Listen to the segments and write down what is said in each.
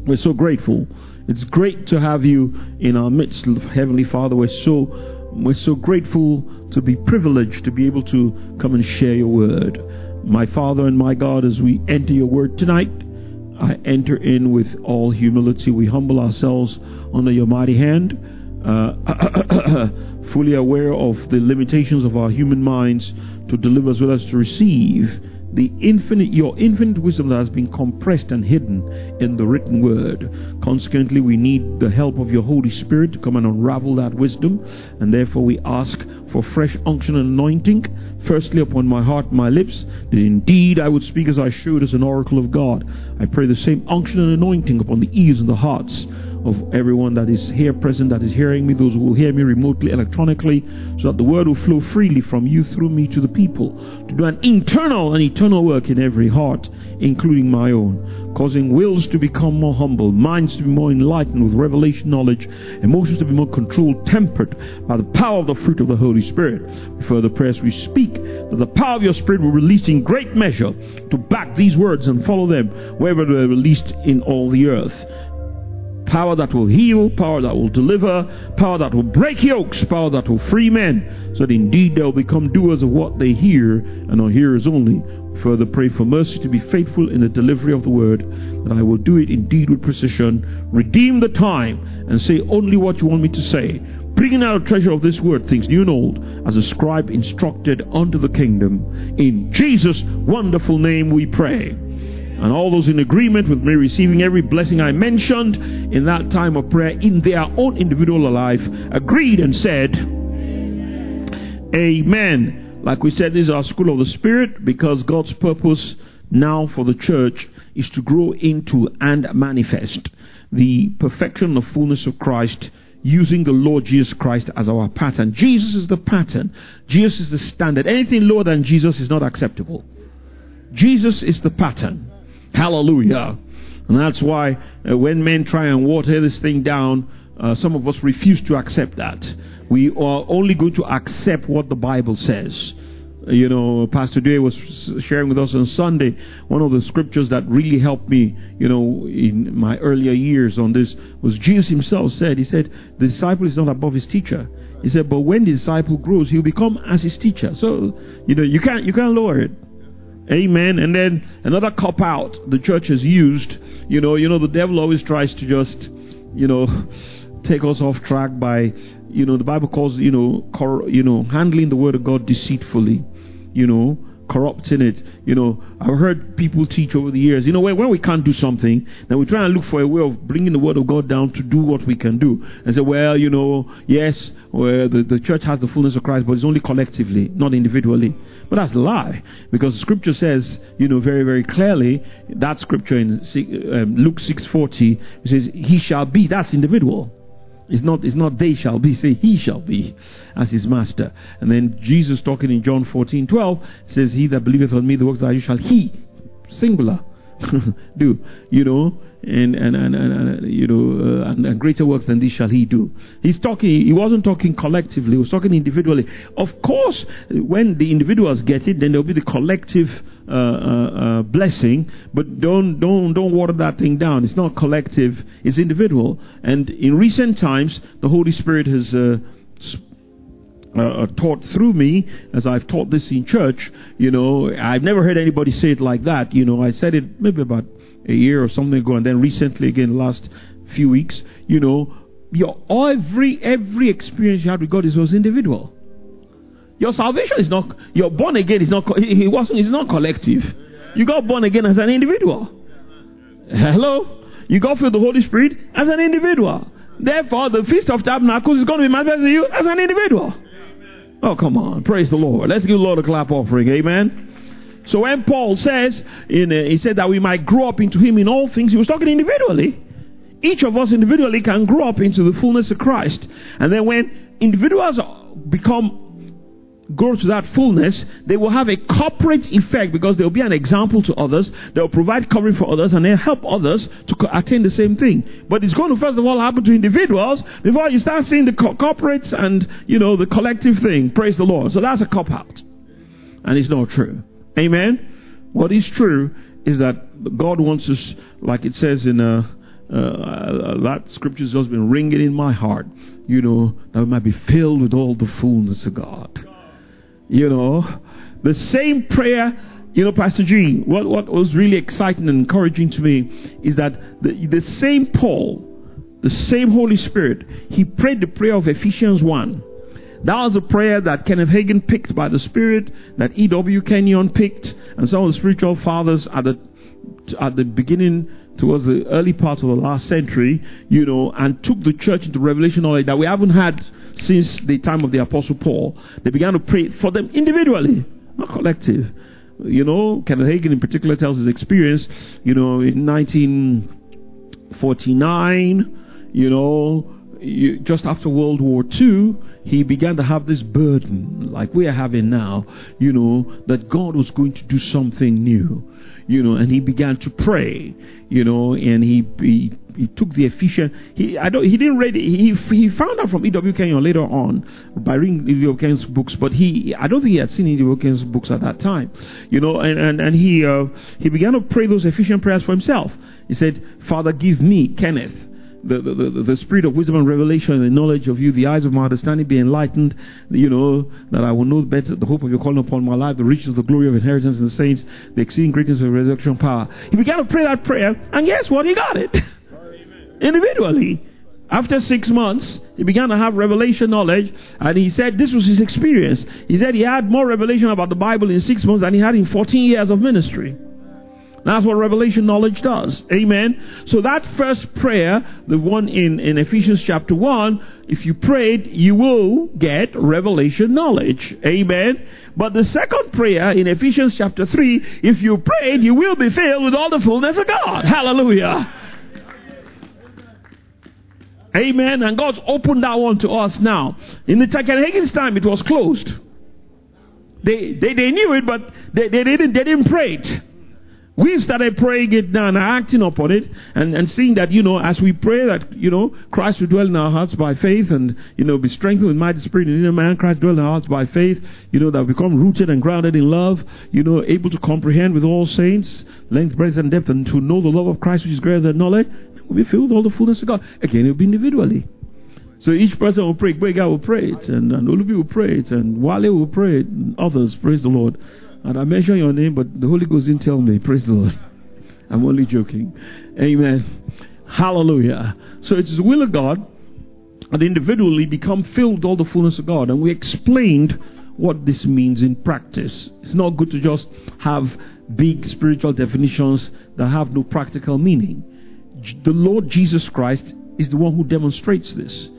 We're so grateful. It's great to have you in our midst, Heavenly Father. We're so grateful to be privileged to be able to come and share your word. My Father and my God, as we enter your word tonight, I enter in with all humility. We humble ourselves under your mighty hand, fully aware of the limitations of our human minds to deliver as well as to receive your infinite wisdom that has been compressed and hidden in the written word. Consequently, we need the help of your Holy Spirit to come and unravel that wisdom, and therefore we ask for fresh unction and anointing, firstly upon my heart and my lips, that indeed I would speak as I should as an oracle of God. I pray the same unction and anointing upon the ears and the hearts of everyone that is here present, that is hearing me, those who will hear me remotely, electronically, so that the word will flow freely from you through me to the people, to do an internal and eternal work in every heart, including my own, causing wills to become more humble, minds to be more enlightened with revelation knowledge, emotions to be more controlled, tempered by the power of the fruit of the Holy Spirit. We further pray as we speak that the power of your Spirit will release in great measure to back these words and follow them wherever they are released in all the earth. Power that will heal, power that will deliver, power that will break yokes, power that will free men, so that indeed they'll become doers of what they hear and not hearers only. Further pray for mercy to be faithful in the delivery of the word, that I will do it indeed with precision, redeem the time, and say only what you want me to say, bringing out a treasure of this word, things new and old, as a scribe instructed unto the kingdom. In Jesus' wonderful name we pray. And all those in agreement with me receiving every blessing I mentioned in that time of prayer in their own individual life agreed and said, Amen. Like we said, this is our school of the Spirit, because God's purpose now for the church is to grow into and manifest the perfection and the fullness of Christ, using the Lord Jesus Christ as our pattern. Jesus is the pattern. Jesus is the standard. Anything lower than Jesus is not acceptable. Jesus is the pattern. Hallelujah. And that's why when men try and water this thing down, some of us refuse to accept that. We are only going to accept what the Bible says. You know, Pastor Dwayne was sharing with us on Sunday, one of the scriptures that really helped me, you know, in my earlier years on this, was Jesus himself said, he said, the disciple is not above his teacher. He said, but when the disciple grows, he'll become as his teacher. So, you know, you can't lower it. Amen. And then another cop out the church has used, you know, the devil always tries to just, take us off track by, the Bible calls, handling the word of God deceitfully, corrupting it. I've heard people teach over the years, when we can't do something, then we try and look for a way of bringing the word of God down to do what we can do. And say, yes, the church has the fullness of Christ, but it's only collectively, not individually. But that's a lie, because the scripture says, very, very clearly, that scripture in Luke 6:40, it says, he shall be, that's individual. It's not they shall be, say he shall be as his master. And then Jesus talking in John 14:12 says, he that believeth on me, the works that I do shall he, singular, do, and greater works than these shall he do. He wasn't talking collectively, he was talking individually. Of course, when the individuals get it, then there'll be the collective blessing, but don't water that thing down. It's not collective, it's individual. And in recent times, the Holy Spirit has taught through me, as I've taught this in church. I've never heard anybody say it like that. I said it maybe about a year or something ago, and then recently again, last few weeks. Your every experience you had with God was individual. Your salvation is not, your born again is not, it's not collective. You got born again as an individual. Hello? You got filled with the Holy Spirit as an individual. Therefore, the Feast of Tabernacles is going to be manifested to you as an individual. Oh, come on. Praise the Lord. Let's give the Lord a clap offering. Amen. So when Paul says, he said that we might grow up into him in all things, he was talking individually. Each of us individually can grow up into the fullness of Christ. And then when individuals grow to that fullness, they will have a corporate effect, because they'll be an example to others, they'll provide covering for others, and they'll help others to attain the same thing. But it's going to first of all happen to individuals before you start seeing the corporates and the collective thing. Praise the Lord. So that's a cop out, and it's not true. Amen. What is true is that God wants us, like it says in That scripture's just been ringing in my heart. That we might be filled with all the fullness of God. The same prayer, Pastor G, what was really exciting and encouraging to me is that the same Paul, the same Holy Spirit, he prayed the prayer of Ephesians 1. That was a prayer that Kenneth Hagin picked by the Spirit, that E.W. Kenyon picked, and some of the spiritual fathers at the beginning, towards the early part of the last century, and took the church into revelation knowledge that we haven't had since the time of the Apostle Paul. They began to pray for them individually, not collective. Kenneth Hagin in particular tells his experience, in 1949, just after World War II, he began to have this burden, like we are having now, that God was going to do something new, and he began to pray, and he took the Ephesians. He didn't read it. He found out from E.W. Kenyon later on by reading E.W. Kenyon's books, but I don't think he had seen E.W. Kenyon's books at that time, and he began to pray those Ephesian prayers for himself. He said, Father, give me, Kenneth, the spirit of wisdom and revelation and the knowledge of you, the eyes of my understanding be enlightened, that I will know better the hope of your calling upon my life, the riches of the glory of inheritance in the saints, the exceeding greatness of resurrection power. He began to pray that prayer, and guess what? He got it. Individually. After 6 months, he began to have revelation knowledge, and he said this was his experience. He said he had more revelation about the Bible in 6 months than he had in 14 years of ministry. That's what revelation knowledge does. Amen. So that first prayer, the one in Ephesians chapter 1, if you prayed, you will get revelation knowledge. Amen. But the second prayer in Ephesians chapter 3, if you prayed, you will be filled with all the fullness of God. Hallelujah. Amen. And God's opened that one to us now. In the Kenneth Hagin's time, it was closed. They knew it, but they didn't pray it. We've started praying it now and acting upon it and seeing that, as we pray that, Christ will dwell in our hearts by faith and, be strengthened with mighty spirit in inner man. Christ dwell in our hearts by faith, that we become rooted and grounded in love, able to comprehend with all saints, length, breadth, and depth, and to know the love of Christ which is greater than knowledge. We'll be filled with all the fullness of God. Again, it will be individually. So each person will pray. Gwega will pray it, and Olubi will pray it, and Wale will pray it, and others, praise the Lord. And I mention your name, but the Holy Ghost didn't tell me. Praise the Lord. I'm only joking. Amen. Hallelujah. So it's the will of God and individually become filled with all the fullness of God. And we explained what this means in practice. It's not good to just have big spiritual definitions that have no practical meaning. The Lord Jesus Christ is the one who demonstrates this.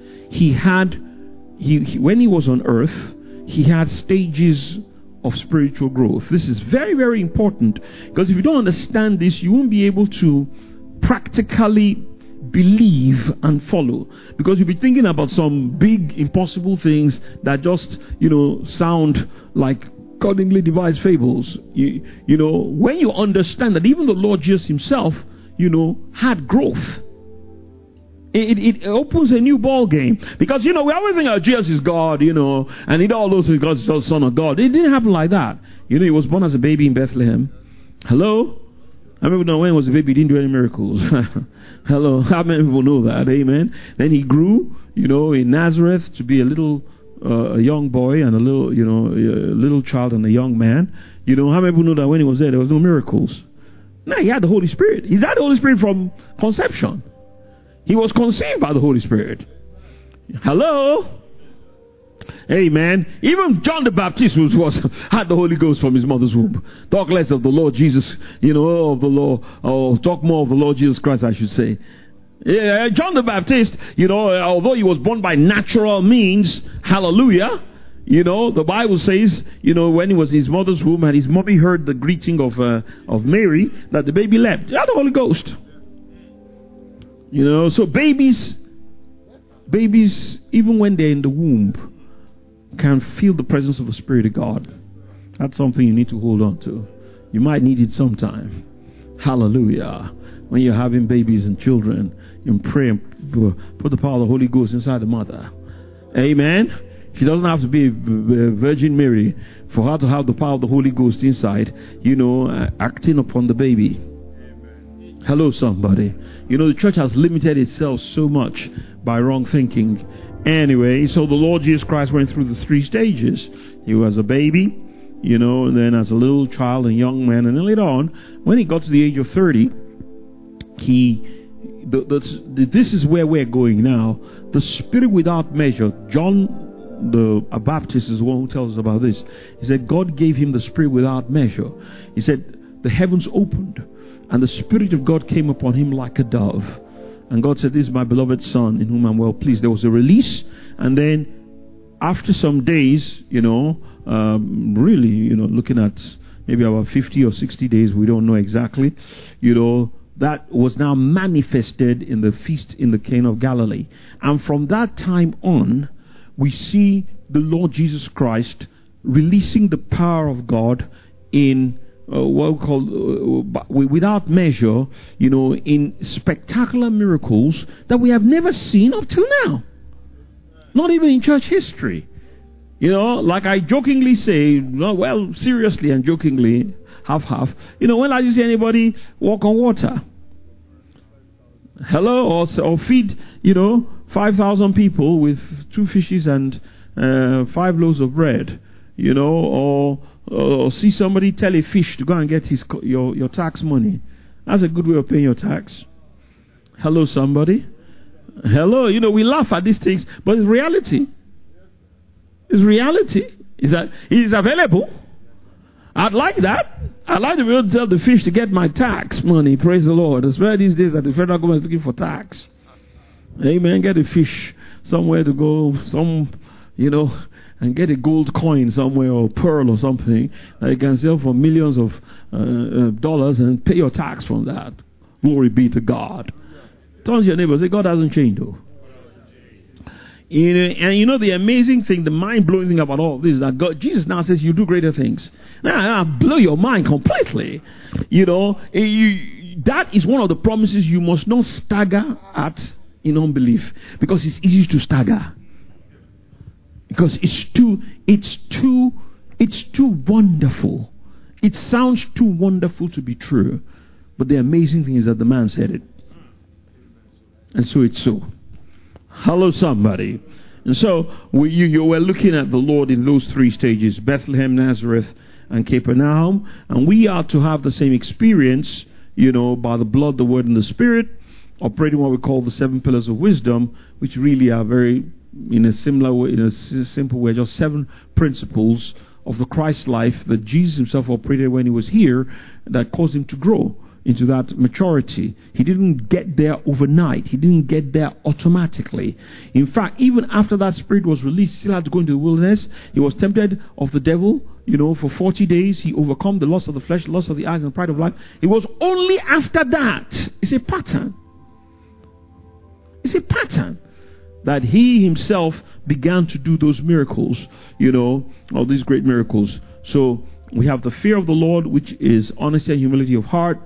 When he was on earth, he had stages of spiritual growth. This is very, very important, because if you don't understand this, you won't be able to practically believe and follow, because you'll be thinking about some big impossible things that just sound like cunningly devised fables. When you understand that even the Lord Jesus himself had growth, it opens a new ball game. Because, we always think Jesus is God, and he did all those things because he's the Son of God. It didn't happen like that. He was born as a baby in Bethlehem. Hello? I remember when he was a baby, he didn't do any miracles. Hello? How many people know that? Amen? Then he grew, in Nazareth to be a young boy and a little child and a young man. How many people know that when he was there was no miracles? No, he had the Holy Spirit. He's had the Holy Spirit from conception. He was conceived by the Holy Spirit. Hello? Amen. Even John the Baptist had the Holy Ghost from his mother's womb. Talk less of the Lord Jesus, of the Lord, or talk more of the Lord Jesus Christ, I should say. John the Baptist, although he was born by natural means, hallelujah, the Bible says, when he was in his mother's womb and his mommy heard the greeting of Mary, that the baby leapt. He had the Holy Ghost. So babies, even when they're in the womb, can feel the presence of the Spirit of God. That's something you need to hold on to. You might need it sometime. Hallelujah. When you're having babies and children, you pray and put the power of the Holy Ghost inside the mother. Amen. She doesn't have to be a Virgin Mary for her to have the power of the Holy Ghost inside, acting upon the baby. Hello, somebody. The church has limited itself so much by wrong thinking. Anyway, so the Lord Jesus Christ went through the 3 stages. He was a baby, and then as a little child and young man, and then later on, when he got to the age of 30, this is where we're going now. The Spirit without measure. John the Baptist is the one who tells us about this. He said God gave him the Spirit without measure. He said the heavens opened and the Spirit of God came upon him like a dove. And God said, this is my beloved Son in whom I'm well pleased. There was a release, and then after some days, really, looking at maybe about 50 or 60 days, we don't know exactly, that was now manifested in the feast in the Cana of Galilee. And from that time on, we see the Lord Jesus Christ releasing the power of God in what we call without measure, in spectacular miracles that we have never seen up till now. Not even in church history. Like I jokingly say, well, seriously and jokingly, half. When I see anybody walk on water? Hello? Or feed, 5,000 people with 2 fishes and 5 loaves of bread, or see somebody tell a fish to go and get your tax money. That's a good way of paying your tax. Hello, somebody. Hello, we laugh at these things, but it's reality. It's reality. Is that it is available. I'd like that. I'd like to be able to tell the fish to get my tax money. Praise the Lord. It's rare these days that the federal government is looking for tax. Amen. Get a fish somewhere to go, and get a gold coin somewhere or pearl or something that you can sell for millions of dollars and pay your tax from that. Glory be to God. Turn to your neighbor and say, God hasn't changed though. And the amazing thing, the mind-blowing thing about all this is that Jesus now says you do greater things. Now blow your mind completely. That is one of the promises you must not stagger at in unbelief, because it's easy to stagger. Because it's too wonderful. It sounds too wonderful to be true. But the amazing thing is that the man said it. And so it's so. Hello, somebody. And so you were looking at the Lord in those 3 stages: Bethlehem, Nazareth, and Capernaum. And we are to have the same experience, by the blood, the word, and the Spirit, operating what we call the 7 pillars of wisdom, which really are very, in a similar way, in a simple way, just 7 principles of the Christ life that Jesus himself operated when he was here, that caused him to grow into that maturity. He didn't get there overnight. He didn't get there automatically. In fact, even after that Spirit was released, he still had to go into the wilderness. He was tempted of the devil, for 40 days. He overcome the lust of the flesh, the lust of the eyes, and the pride of life. It was only after that, it's a pattern. It's a pattern that he himself began to do those miracles, all these great miracles. So we have the fear of the Lord, which is honesty and humility of heart.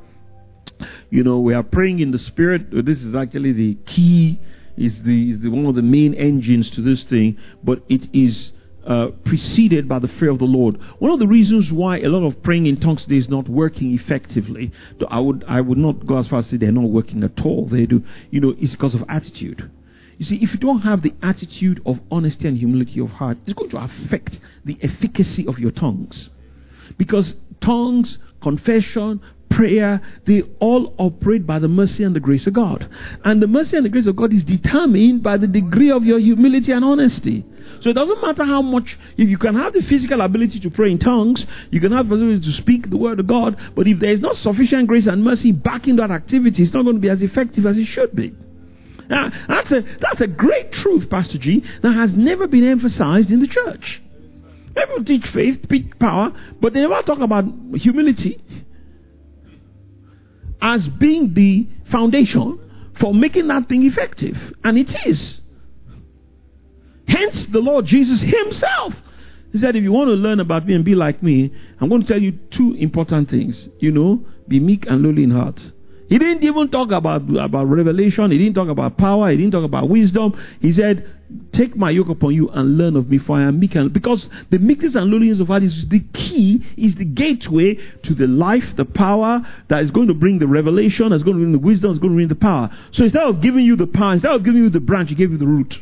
We are praying in the Spirit. This is actually the key, is the one of the main engines to this thing, but it is preceded by the fear of the Lord. One of the reasons why a lot of praying in tongues today is not working effectively, I would not go as far as to say they're not working at all. They do, it's because of attitude. You see, if you don't have the attitude of honesty and humility of heart, it's going to affect the efficacy of your tongues. Because tongues, confession, prayer, they all operate by the mercy and the grace of God. And the mercy and the grace of God is determined by the degree of your humility and honesty. So it doesn't matter how much, if you can have the physical ability to pray in tongues, you can have the ability to speak the word of God, but if there is not sufficient grace and mercy backing that activity, it's not going to be as effective as it should be. Now, that's a great truth, Pastor G, that has never been emphasized in the church. People teach faith, teach power, but they never talk about humility as being the foundation for making that thing effective. And it is. Hence, the Lord Jesus himself, he said, if you want to learn about me and be like me, I'm going to tell you 2 important things. Be meek and lowly in heart. He didn't even talk about revelation. He didn't talk about power. He didn't talk about wisdom. He said, take my yoke upon you and learn of me, for I am meek. Because the meekness and lowliness of heart is the key, is the gateway to the life, the power that is going to bring the revelation, that's going to bring the wisdom, that's going to bring the power. So instead of giving you the power, instead of giving you the branch, he gave you the root.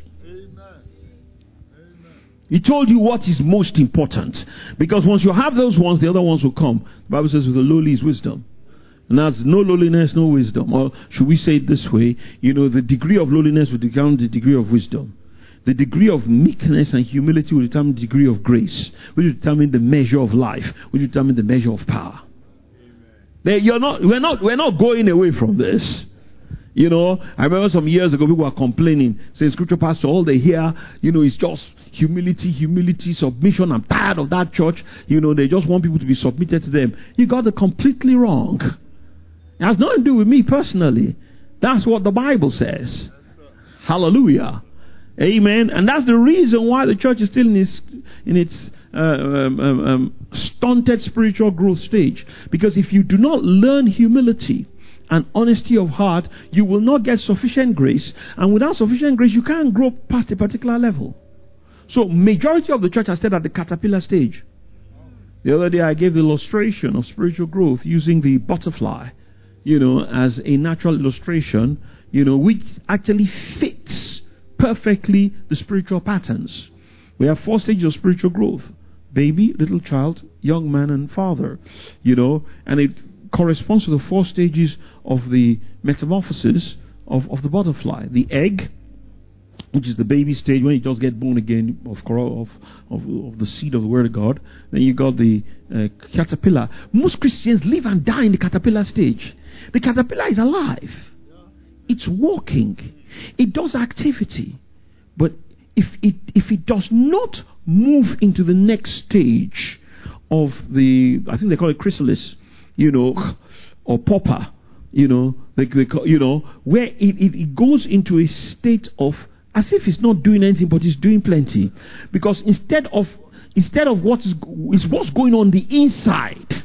He told you what is most important. Because once you have those ones, the other ones will come. The Bible says with the lowly is wisdom. And that's no lowliness, no wisdom. Or should we say it this way? The degree of lowliness will determine the degree of wisdom. The degree of meekness and humility will determine the degree of grace, which will determine the measure of life, which will determine the measure of power. We're not going away from this. I remember some years ago people were complaining, saying, Scripture Pastor, all they hear, is just humility, submission. I'm tired of that church. They just want people to be submitted to them. You got it completely wrong. It has nothing to do with me personally. That's what the Bible says. Hallelujah. Amen. And that's the reason why the church is still in its stunted spiritual growth stage. Because if you do not learn humility and honesty of heart, you will not get sufficient grace. And without sufficient grace, you can't grow past a particular level. So majority of the church has stayed at the caterpillar stage. The other day I gave the illustration of spiritual growth using the butterfly, as a natural illustration, which actually fits perfectly the spiritual patterns. We have 4 stages of spiritual growth: baby, little child, young man, and father. And it corresponds to the 4 stages of the metamorphosis of the butterfly. The egg, which is the baby stage, when you just get born again of the seed of the Word of God. Then you got the caterpillar. Most Christians live and die in the caterpillar stage. The caterpillar is alive. It's walking. It does activity. But if it does not move into the next stage of the, I think they call it chrysalis, or pauper, where it goes into a state of as if it's not doing anything, but it's doing plenty. Because instead of what's going on the inside,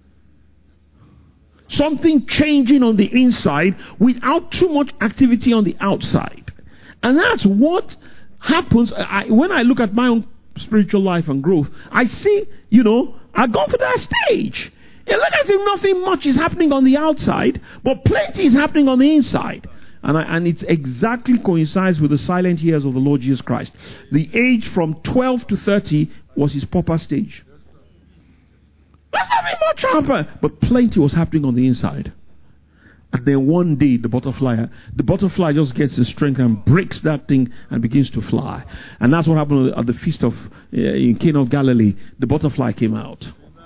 something changing on the inside without too much activity on the outside. And that's what happens. When I look at my own spiritual life and growth, I see, I've gone through that stage. It looks as if nothing much is happening on the outside, but plenty is happening on the inside. And it exactly coincides with the silent years of the Lord Jesus Christ. The age from 12 to 30 was his proper stage. There's nothing much happened, but plenty was happening on the inside. And then one day, the butterfly just gets the strength and breaks that thing and begins to fly. And that's what happened at the feast in Cana of Galilee. The butterfly came out.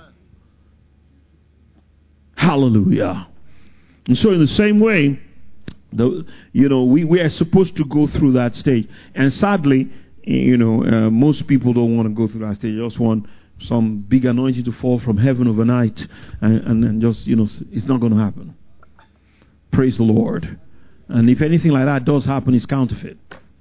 Hallelujah. And so in the same way, we are supposed to go through that stage. And sadly, most people don't want to go through that stage. They just want some big anointing to fall from heaven overnight. And just, it's not going to happen. Praise the Lord. And if anything like that does happen, it's counterfeit.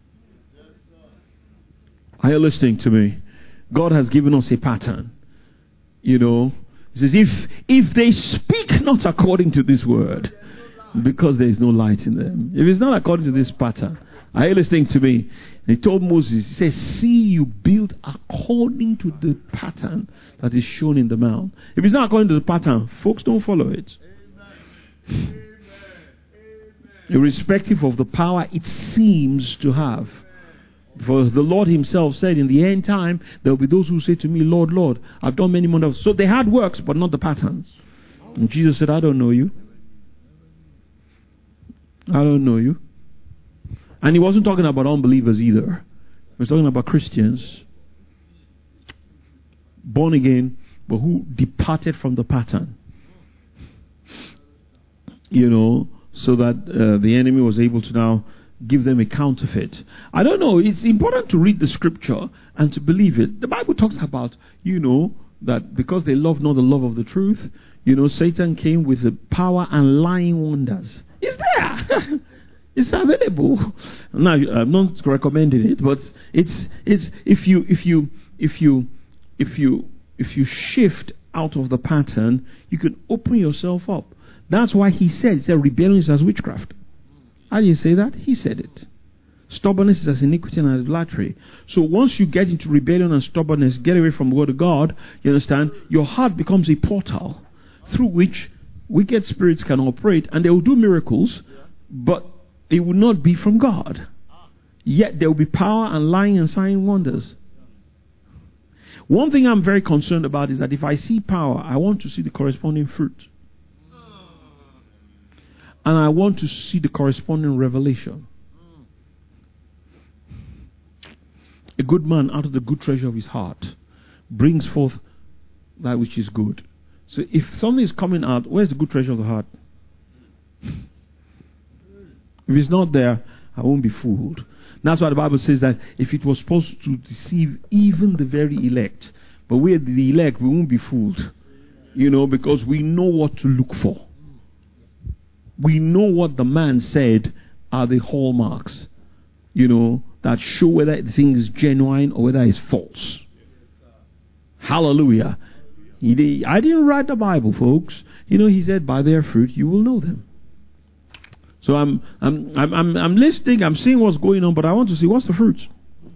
Are you listening to me? God has given us a pattern. He says, if they speak not according to this word, because there is no light in them. If it's not according to this pattern, are you listening to me? And he told Moses, he says, see, you build according to the pattern that is shown in the mount. If it's not according to the pattern, folks, don't follow it. Amen. Irrespective of the power it seems to have. For the Lord himself said, in the end time, there will be those who say to me, Lord, Lord, I've done many wonders. So they had works, but not the pattern. And Jesus said, I don't know you. I don't know you. And he wasn't talking about unbelievers either. He was talking about Christians. Born again, but who departed from the pattern. So that the enemy was able to now give them a counterfeit. I don't know. It's important to read the scripture and to believe it. The Bible talks about, that because they love not the love of the truth, Satan came with the power and lying wonders. It's there. It's available. Now, I'm not recommending it, but it's if you shift out of the pattern, you can open yourself up That's why he said rebellion is as witchcraft. I didn't say that. He said it. Stubbornness is as iniquity and idolatry. So once you get into rebellion and stubbornness, get away from the word of God, you understand, your heart becomes a portal through which wicked spirits can operate, and they will do miracles, but it will not be from God. Yet there will be power and lying and sign wonders. One thing I'm very concerned about is that if I see power, I want to see the corresponding fruit. And I want to see the corresponding revelation. A good man out of the good treasure of his heart brings forth that which is good. So if something is coming out, where's the good treasure of the heart? If it's not there, I won't be fooled. That's why the Bible says that if it was supposed to deceive even the very elect, but we're the elect, we won't be fooled. Because we know what to look for. We know what the man said are the hallmarks, that show whether the thing is genuine or whether it's false. Hallelujah. I didn't write the Bible, folks. He said, by their fruit you will know them. So I'm listening, I'm seeing what's going on, but I want to see what's the fruit.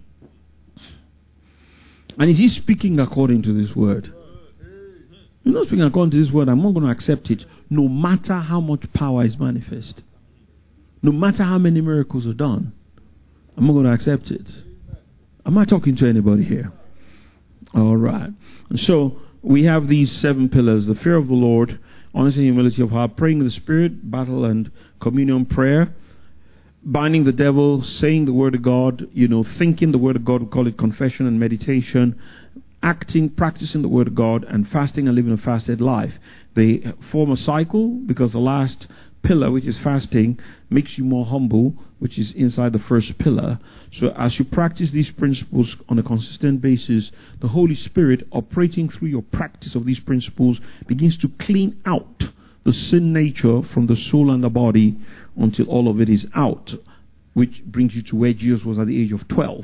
And is he speaking according to this word? You're not speaking according to this word, I'm not going to accept it, no matter how much power is manifest. No matter how many miracles are done, I'm not going to accept it. Am I talking to anybody here? All right. And so we have these 7 pillars: the fear of the Lord, honesty and humility of heart, praying in the Spirit, battle and communion prayer, binding the devil, saying the word of God, thinking the word of God, we call it confession and meditation, acting, practicing the word of God, and fasting and living a fasted life. They form a cycle, because the last pillar, which is fasting, makes you more humble, which is inside the first pillar. So as you practice these principles on a consistent basis, the Holy Spirit, operating through your practice of these principles, begins to clean out the sin nature from the soul and the body until all of it is out, which brings you to where Jesus was at the age of 12.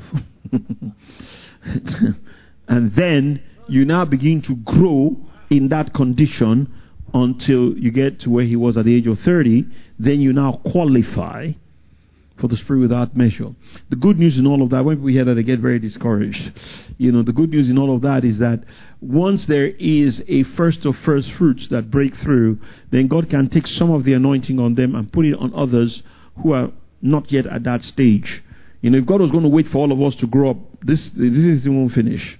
And then you now begin to grow in that condition until you get to where he was at the age of 30. Then you now qualify for the Spirit without measure. The good news in all of that, when we hear that, they get very discouraged. The good news in all of that is that once there is a first of first fruits that break through, then God can take some of the anointing on them and put it on others who are not yet at that stage. If God was going to wait for all of us to grow up, this won't finish.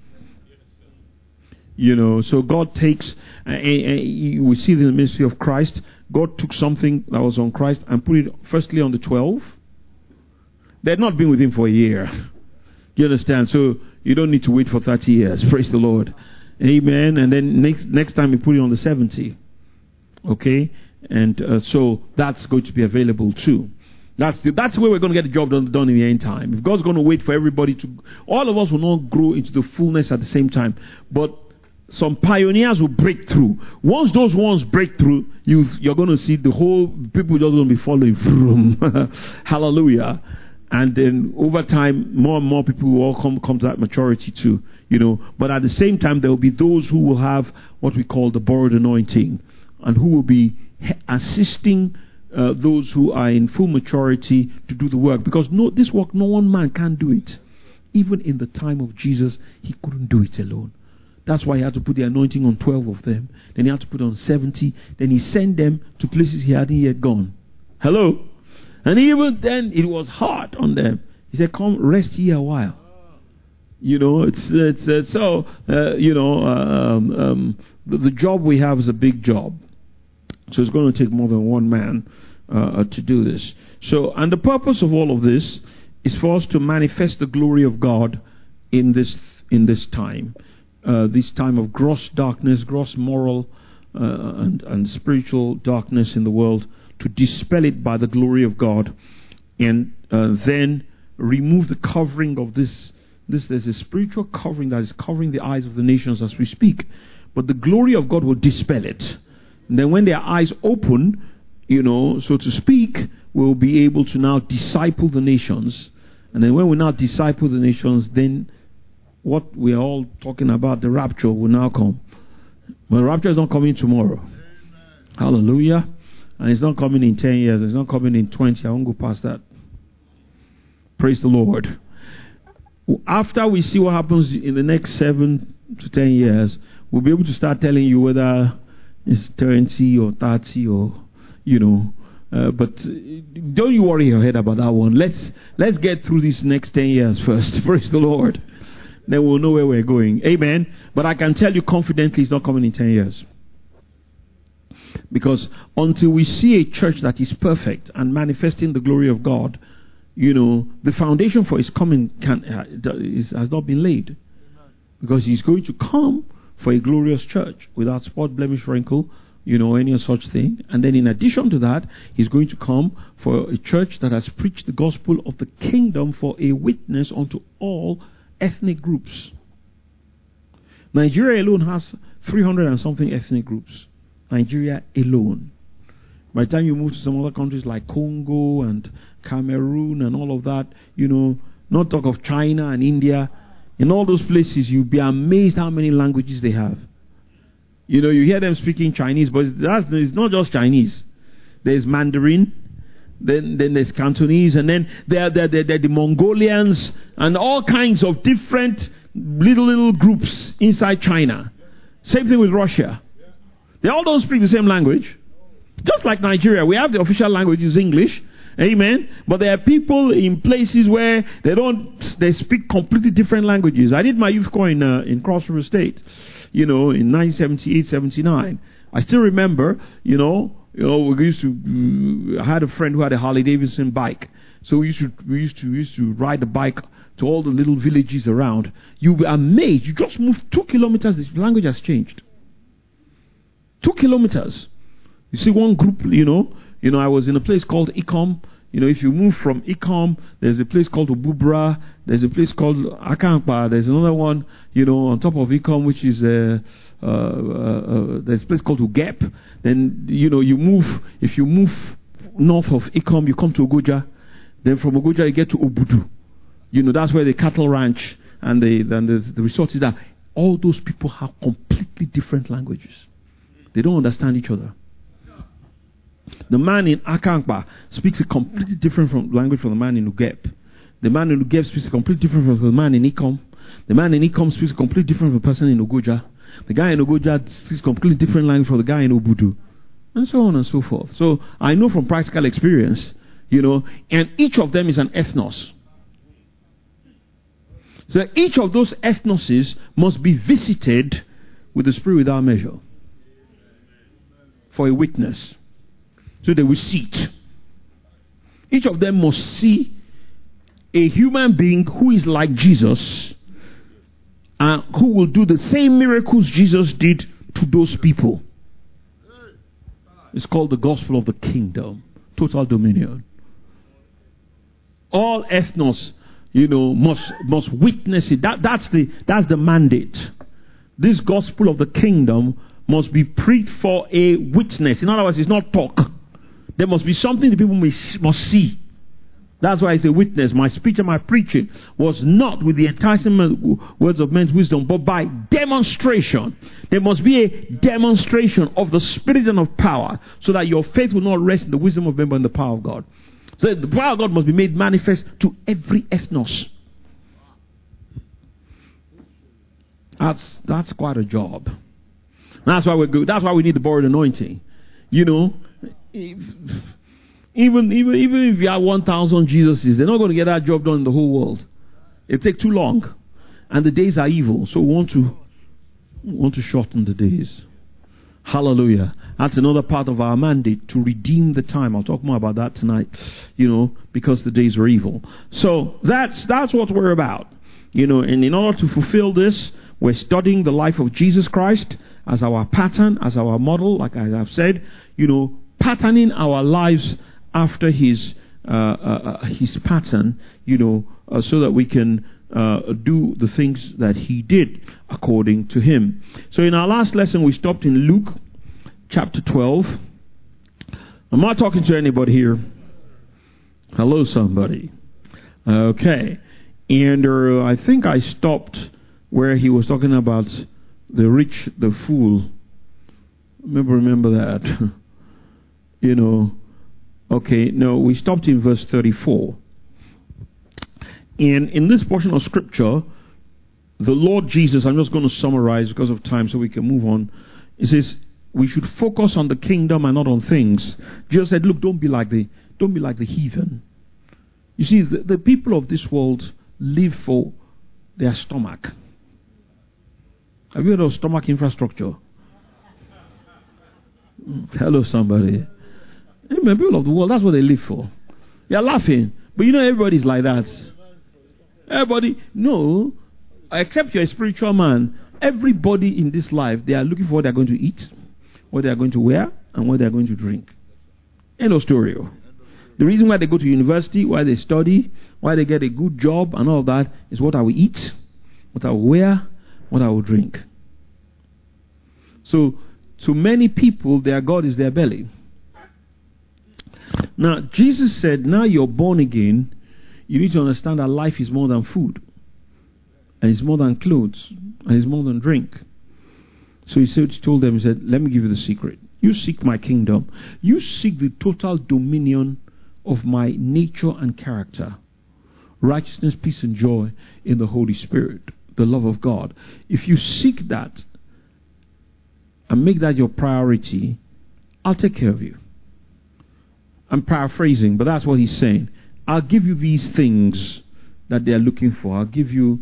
So God takes, we see in the ministry of Christ, God took something that was on Christ and put it firstly on the 12. They had not been with him for a year. You understand? So you don't need to wait for 30 years. Praise the Lord. Amen. And then next time he put it on the 70. Okay? And so that's going to be available too. That's the way we're going to get the job done in the end time. If God's going to wait for everybody to, all of us will not grow into the fullness at the same time. But some pioneers will break through. Once those ones break through, you're going to see the whole people just going to be following. Hallelujah. And then over time, more and more people will all come to that maturity too. But at the same time, there will be those who will have what we call the borrowed anointing, and who will be assisting those who are in full maturity to do the work. Because this work, no one man can do it. Even in the time of Jesus, he couldn't do it alone. That's why he had to put the anointing on 12 of them. Then he had to put on 70. Then he sent them to places he hadn't yet gone. Hello? And even then, it was hard on them. He said, come, rest here a while. The job we have is a big job. So it's going to take more than one man to do this. So, and the purpose of all of this is for us to manifest the glory of God in this time. This time of gross darkness, gross moral and spiritual darkness in the world, to dispel it by the glory of God, and then remove the covering of this. There's a spiritual covering that is covering the eyes of the nations as we speak, but the glory of God will dispel it. And then when their eyes open, so to speak, we'll be able to now disciple the nations. And then when we now disciple the nations, then what we are all talking about, the rapture, will now come. But the rapture is not coming tomorrow. Amen. Hallelujah. And it's not coming in 10 years. It's not coming in 20. I won't go past that. Praise the Lord. After we see what happens in the next 7 to 10 years, we'll be able to start telling you whether it's 20 or 30 or, but don't you worry your head about that one. Let's get through these next 10 years first. Praise the Lord. Then we'll know where we're going. Amen. But I can tell you confidently it's not coming in 10 years. Because until we see a church that is perfect and manifesting the glory of God, the foundation for his coming has not been laid. Because he's going to come for a glorious church without spot, blemish, wrinkle, any such thing. And then in addition to that, he's going to come for a church that has preached the gospel of the kingdom for a witness unto all ethnic groups. Nigeria alone has 300 and something ethnic groups. Nigeria alone. By the time you move to some other countries like Congo and Cameroon and all of that, not talk of China and India, in all those places you'll be amazed how many languages they have. You hear them speaking Chinese, but it's not just Chinese. There's Mandarin, then there's Cantonese, and then there are the Mongolians and all kinds of different little groups inside China. Same thing with Russia. They all don't speak the same language. Just like Nigeria, we have the official language is English. Amen. But there are people in places where they speak completely different languages. I did my youth corps in Cross River State, in 1978, 79. I still remember, I had a friend who had a Harley Davidson bike. So we used to ride the bike to all the little villages around. You'll be amazed. You just move 2 kilometers, the language has changed. 2 kilometers. You see one group, I was in a place called Ikom. If you move from Ikom, there's a place called Obubra. There's a place called Akankpa. There's another one, on top of Ikom, which is there's a place called Ugep. Then, if you move north of Ikom, you come to Ogoja. Then from Ogoja, you get to Obudu. That's where the cattle ranch and the resort is there. All those people have completely different languages. They don't understand each other. The man in Akankpa speaks a completely different language from the man in Ugep. The man in Ugep speaks a completely different from the man in Ikom. The man in Ikom speaks a completely different from the person in Ogoja. The guy in Ogoja speaks a completely different language from the guy in Obudu. And so on and so forth. So I know from practical experience, and each of them is an ethnos. So each of those ethnoses must be visited with the Spirit without measure for a witness. So they will see it. Each of them must see a human being who is like Jesus and who will do the same miracles Jesus did to those people. It's called the gospel of the kingdom. Total dominion. All ethnos, must witness it. That's the mandate. This gospel of the kingdom must be preached for a witness. In other words, it's not talk. There must be something the people must see. That's why it's a witness. My speech and my preaching was not with the enticing words of men's wisdom, but by demonstration. There must be a demonstration of the Spirit and of power, so that your faith will not rest in the wisdom of men, but in the power of God. So the power of God must be made manifest to every ethnos. That's quite a job. That's why we're good. That's why we need the borrowed anointing. Even if you have 1,000 Jesuses, they're not going to get that job done in the whole world. It takes too long, and the days are evil. So we want to shorten the days. Hallelujah. That's another part of our mandate, to redeem the time. I'll talk more about that tonight. Because the days are evil. So that's what we're about. And in order to fulfill this, we're studying the life of Jesus Christ as our pattern, as our model, like I have said, patterning our lives after his pattern, so that we can do the things that he did according to him. So in our last lesson, we stopped in Luke chapter 12. I'm not talking to anybody here. Hello, somebody. Okay. And I think I stopped where he was talking about the rich, the fool. Remember that. Okay, no, we stopped in verse 34. And in this portion of scripture, the Lord Jesus, I'm just going to summarize because of time so we can move on. It says we should focus on the kingdom and not on things. Jesus said, look, don't be like the heathen. You see, the people of this world live for their stomach. Have you heard of stomach infrastructure? Hello, somebody. Amen. People of the world, that's what they live for. You're laughing, but everybody's like that. Everybody, no, except you're a spiritual man. Everybody in this life, they are looking for what they're going to eat, what they are going to wear, and what they are going to drink. End of story. The reason why they go to university, why they study, why they get a good job and all that is what I will eat, what I will wear, what I will drink. So, to many people, their God is their belly. Now, Jesus said, now you're born again, you need to understand that life is more than food, and it's more than clothes, and it's more than drink. So he told them, he said, let me give you the secret. You seek my kingdom. You seek the total dominion of my nature and character. Righteousness, peace, and joy in the Holy Spirit, the love of God. If you seek that and make that your priority, I'll take care of you. I'm paraphrasing, but that's what he's saying. I'll give you these things that they are looking for. I'll give you,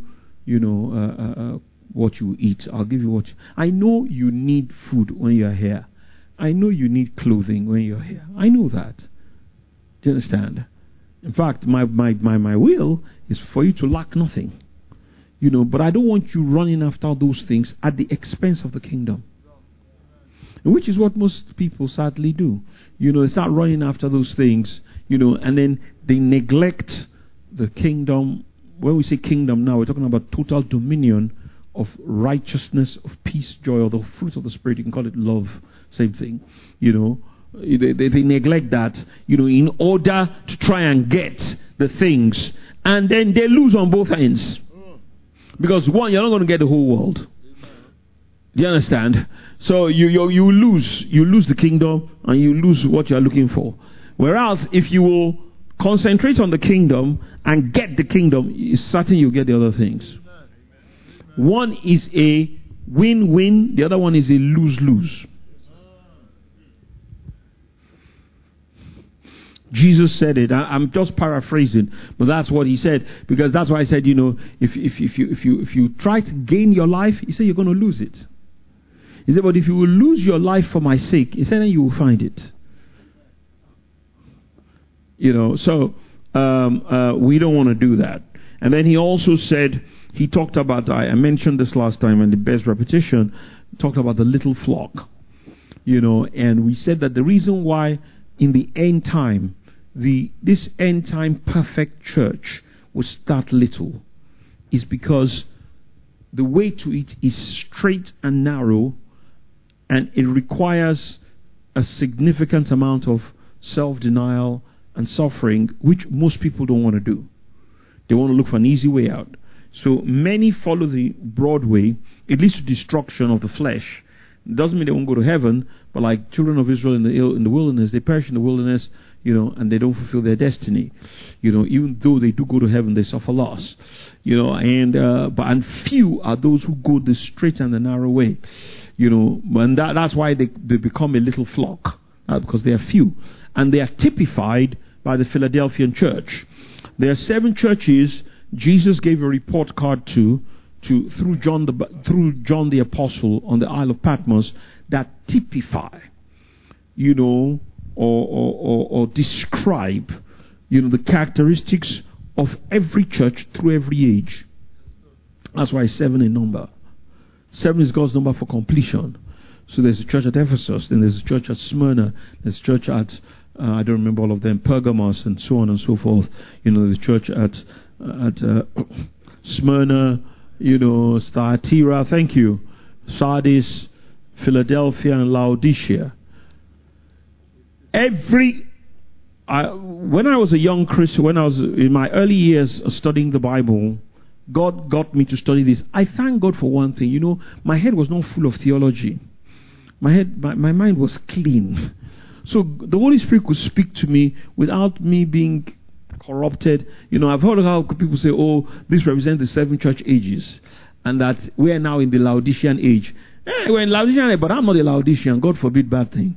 what you eat. I'll give you I know you need food when you're here. I know you need clothing when you're here. I know that. Do you understand? In fact, my will is for you to lack nothing. But I don't want you running after those things at the expense of the kingdom. Which is what most people sadly do. They start running after those things, and then they neglect the kingdom. When we say kingdom now, we're talking about total dominion of righteousness, of peace, joy, or the fruit of the Spirit. You can call it love, same thing. They neglect that, in order to try and get the things. And then they lose on both ends. Because one, you're not going to get the whole world. Do you understand? So you lose the kingdom and you lose what you are looking for. Whereas if you will concentrate on the kingdom and get the kingdom, it's certain you'll get the other things. One is a win-win, the other one is a lose-lose. Jesus said it. I'm just paraphrasing, but that's what he said. Because that's why I said, if you try to gain your life, he said you're going to lose it. He said, but if you will lose your life for my sake, he said, then you will find it. So we don't want to do that. And then he also said, he talked about, I mentioned this last time, and the best repetition, talked about the little flock. And we said that the reason why in the end time, this end time perfect church will start little is because the way to it is straight and narrow, and it requires a significant amount of self-denial and suffering, which most people don't want to do. They want to look for an easy way out. So many follow the broad way. It leads to destruction of the flesh. It doesn't mean they won't go to heaven, but like children of Israel in the wilderness, they perish in the wilderness, and they don't fulfill their destiny. Even though they do go to heaven, they suffer loss. And few are those who go the straight and the narrow way. And that's why they become a little flock, because they are few. And they are typified by the Philadelphian church. There are 7 churches Jesus gave a report card to through John the Apostle on the Isle of Patmos that typify, or describe, the characteristics of every church through every age. That's why 7 in number. 7 is God's number for completion. So there's a church at Ephesus, then there's a church at Smyrna, there's a church at, I don't remember all of them, Pergamos, and so on and so forth. The church at Smyrna, Thyatira, thank you, Sardis, Philadelphia, and Laodicea. When I was a young Christian, when I was in my early years of studying the Bible, God got me to study this. I thank God for one thing. My head was not full of theology. My mind was clean. So the Holy Spirit could speak to me without me being corrupted. I've heard how people say, oh, this represents the 7 church ages, and that we are now in the Laodicean age. We're in Laodicean age, but I'm not a Laodicean. God forbid bad thing.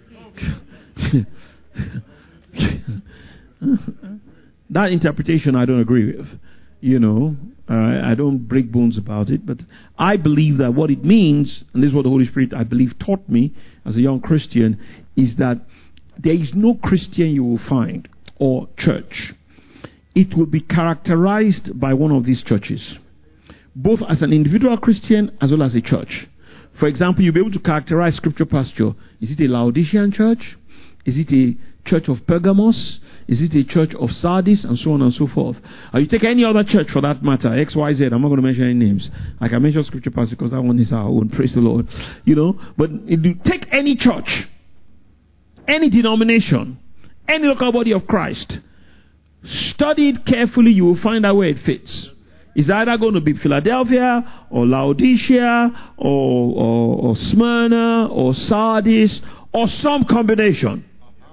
That interpretation I don't agree with. I don't break bones about it, but I believe that what it means, and this is what the Holy Spirit, I believe, taught me as a young Christian, is that there is no Christian you will find, or church. It will be characterized by one of these churches, both as an individual Christian as well as a church. For example, you'll be able to characterize Scripture Pasture. Is it a Laodicean church? Is it a church of Pergamos? Is it a church of Sardis? And so on and so forth. Or you take any other church for that matter, XYZ, I'm not going to mention any names. I can mention Scripture Pasture because that one is our own, praise the Lord. But if you take any church, any denomination, any local body of Christ, study it carefully, you will find out where it fits. It's either going to be Philadelphia, or Laodicea, or Smyrna, or Sardis, or some combination.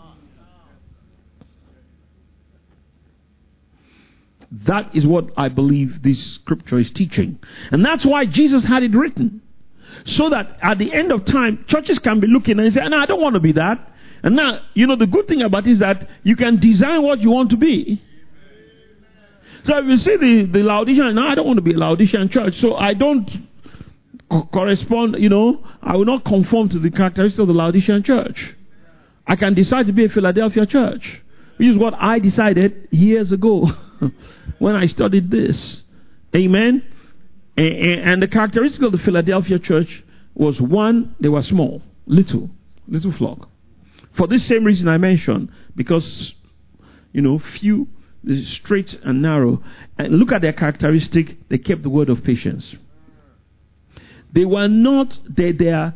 That is what I believe this scripture is teaching. And that's why Jesus had it written. So that at the end of time, churches can be looking and say, no, I don't want to be that. And now, the good thing about it is that you can design what you want to be. So if you see the Laodicean, no, I don't want to be a Laodicean church, so I don't correspond, I will not conform to the characteristics of the Laodicean church. I can decide to be a Philadelphia church, which is what I decided years ago when I studied this. Amen? And the characteristic of the Philadelphia church was, one, they were small, little flock. For this same reason I mentioned, because, few, straight and narrow. And look at their characteristic, they kept the word of patience. They were not, their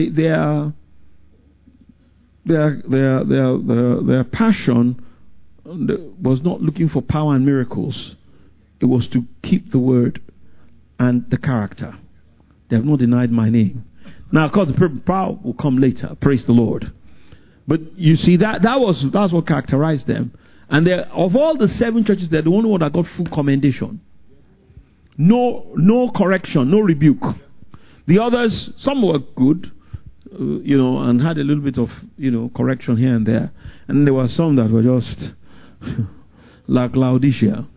passion was not looking for power and miracles. It was to keep the word and the character. They have not denied my name. Now, of course, the power will come later. Praise the Lord. But you see, that's what characterized them. And of all the 7 churches, they're the only one that got full commendation. No correction, no rebuke. The others, some were good, and had a little bit of, correction here and there. And there were some that were just like Laodicea.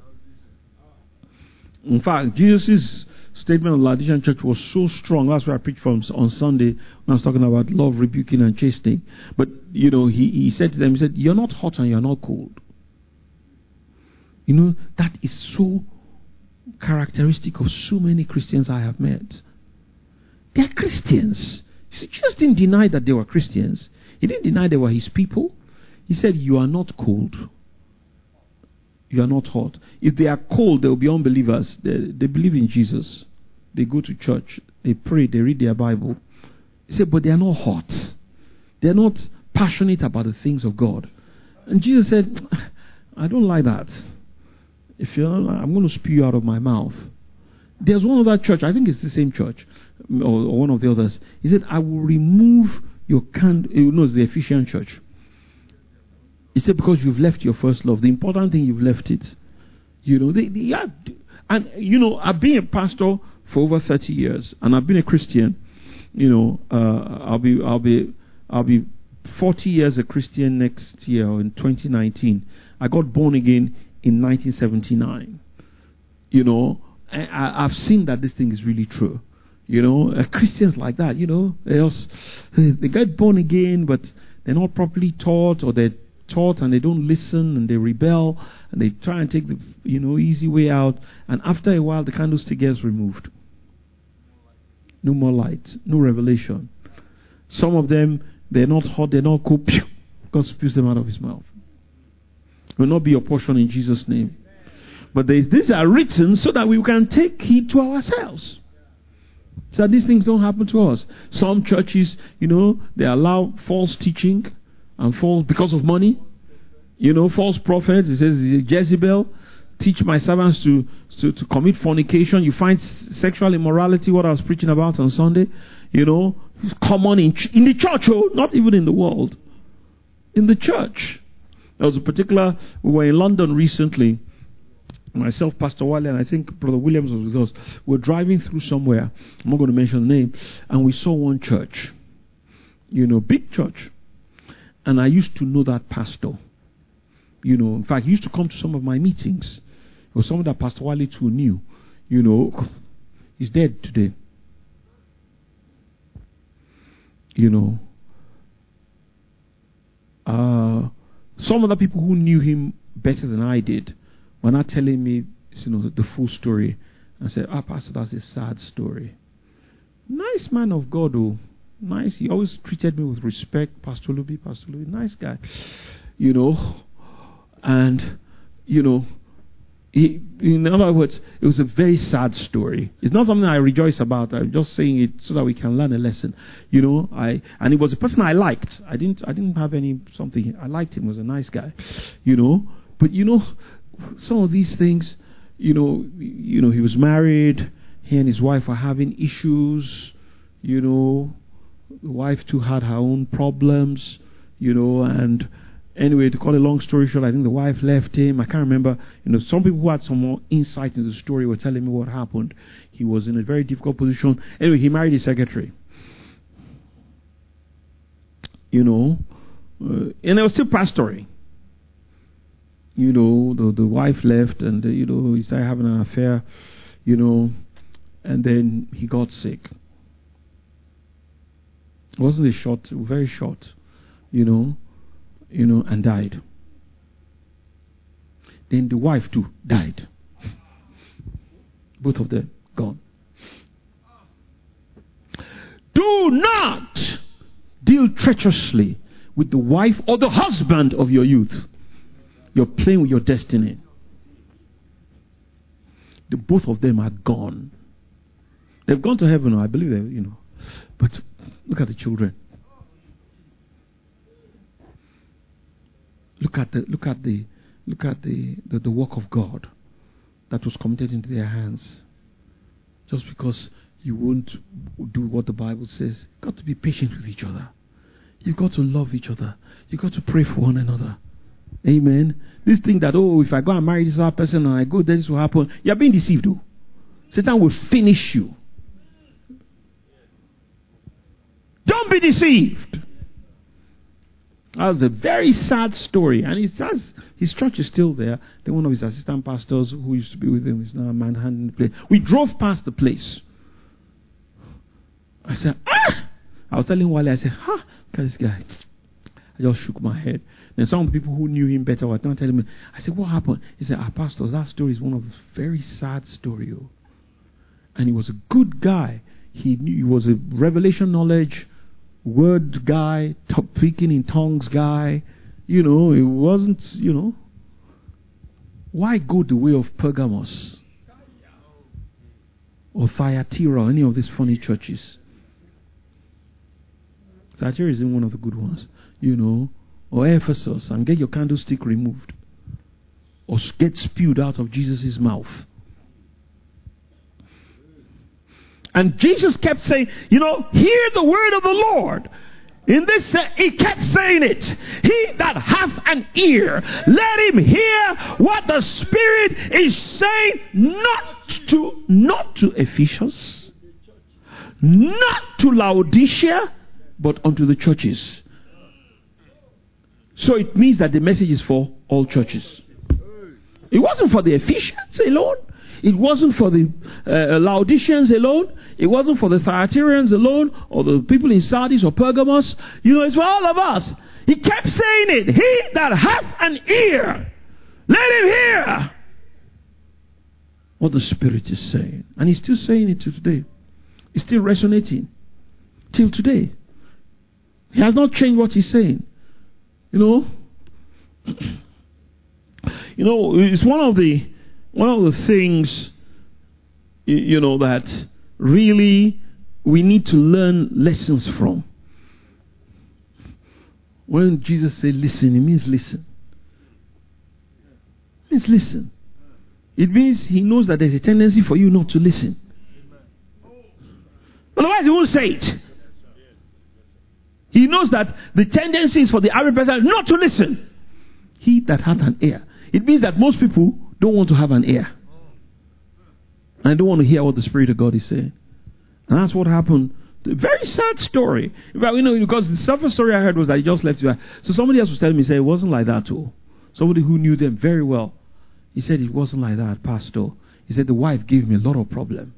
In fact, Jesus' statement of Laodicean church was so strong. That's where I preached from on Sunday when I was talking about love, rebuking, and chastening. But, he said to them, he said, you're not hot and you're not cold. That is so characteristic of so many Christians I have met. They are Christians. Jesus didn't deny that they were Christians. He didn't deny they were his people. He said, you are not cold. You are not hot. If they are cold, they will be unbelievers. They believe in Jesus. They go to church. They pray. They read their Bible. He said, but they are not hot. They are not passionate about the things of God. And Jesus said, I don't like that. If you're not, I'm going to spew you out of my mouth. There's one other church, I think it's the same church, or one of the others. He said, I will remove your candle. It's the Ephesian church. He said, because you've left your first love. The important thing, you've left it. I've been a pastor for over 30 years, and I've been a Christian. I'll be 40 years a Christian next year, in 2019. I got born again in 1979. I've seen that this thing is really true. Christians like that, they get born again, but they're not properly taught, or they're taught and they don't listen, and they rebel, and they try and take the easy way out, and after a while the candlestick gets removed. No more light, no revelation. Some of them, they're not hot, they're not cool. God spews them out of his mouth. Will not be your portion in Jesus' name. But these are written so that we can take heed to ourselves, so that these things don't happen to us. Some churches, they allow false teaching and false, because of money. False prophets. It says Jezebel teach my servants to commit fornication. You find sexual immorality, what I was preaching about on Sunday, common in the church, not even in the world. in the church. There was a particular, we were in London recently, myself, Pastor Wale, and I think Brother Williams was with us. We're driving through somewhere, I'm not going to mention the name, and we saw one church, big church. And I used to know that pastor. In fact, he used to come to some of my meetings. It was someone that Pastor Wale too knew. He's dead today. Some other people who knew him better than I did were not telling me, the full story. I said, Pastor, that's a sad story. Nice man of God, oh. Nice. He always treated me with respect. Pastor Luby, nice guy. And, in other words, it was a very sad story. It's not something I rejoice about. I'm just saying it so that we can learn a lesson. And he was a person I liked. I didn't have something. I liked him. He was a nice guy. But some of these things, he was married. He and his wife were having issues. The wife too had her own problems. And anyway, to cut a long story short, I think the wife left him. I can't remember. Some people who had some more insight into the story were telling me what happened. He was in a very difficult position. Anyway, he married his secretary. And it was still pastoring. The wife left, and he started having an affair. And then he got sick. It wasn't very short, and died. Then the wife too died. Both of them gone. Do not deal treacherously with the wife or the husband of your youth. You're playing with your destiny. The both of them are gone. They've gone to heaven, I believe they, But look at the children. Look at the work of God that was committed into their hands. Just because you won't do what the Bible says, you've got to be patient with each other. You've got to love each other. You've got to pray for one another. Amen. This thing that, if I go and marry this other person and I go, then this will happen. You're being deceived, though. Satan will finish you. Don't be deceived. That was a very sad story. And his church is still there. Then one of his assistant pastors who used to be with him is now manhandling the place. We drove past the place. I said, I was telling Wale, I said, look at this guy. I just shook my head. Then some of the people who knew him better were not telling me. I said, what happened? He said, pastors, that story is one of the very sad stories. And he was a good guy. He was a revelation knowledge word guy, speaking in tongues guy. It wasn't, why go the way of Pergamos or Thyatira, any of these funny churches? Thyatira isn't one of the good ones, or Ephesus, and get your candlestick removed or get spewed out of Jesus' mouth. And Jesus kept saying, hear the word of the Lord. In this, he kept saying it. He that hath an ear, let him hear what the Spirit is saying, not to Ephesus, not to Laodicea, but unto the churches. So it means that the message is for all churches. It wasn't for the Ephesians alone. It wasn't for the Laodiceans alone. It wasn't for the Thyatirians alone, or the people in Sardis or Pergamos. It's for all of us. He kept saying it. He that hath an ear, let him hear what the Spirit is saying. And he's still saying it to today. It's still resonating till today. He has not changed what he's saying. It's one of the things, that really we need to learn lessons from. When Jesus said listen, it means listen. It means listen. It means he knows that there's a tendency for you not to listen. Otherwise he won't say it. He knows that the tendency is for the average person not to listen. He that hath an ear. It means that most people don't want to have an ear. And don't want to hear what the Spirit of God is saying. And that's what happened. A very sad story. But because the first story I heard was that he just left. So somebody else was telling me, say it wasn't like that too. Somebody who knew them very well. He said it wasn't like that, Pastor. He said the wife gave me a lot of problem.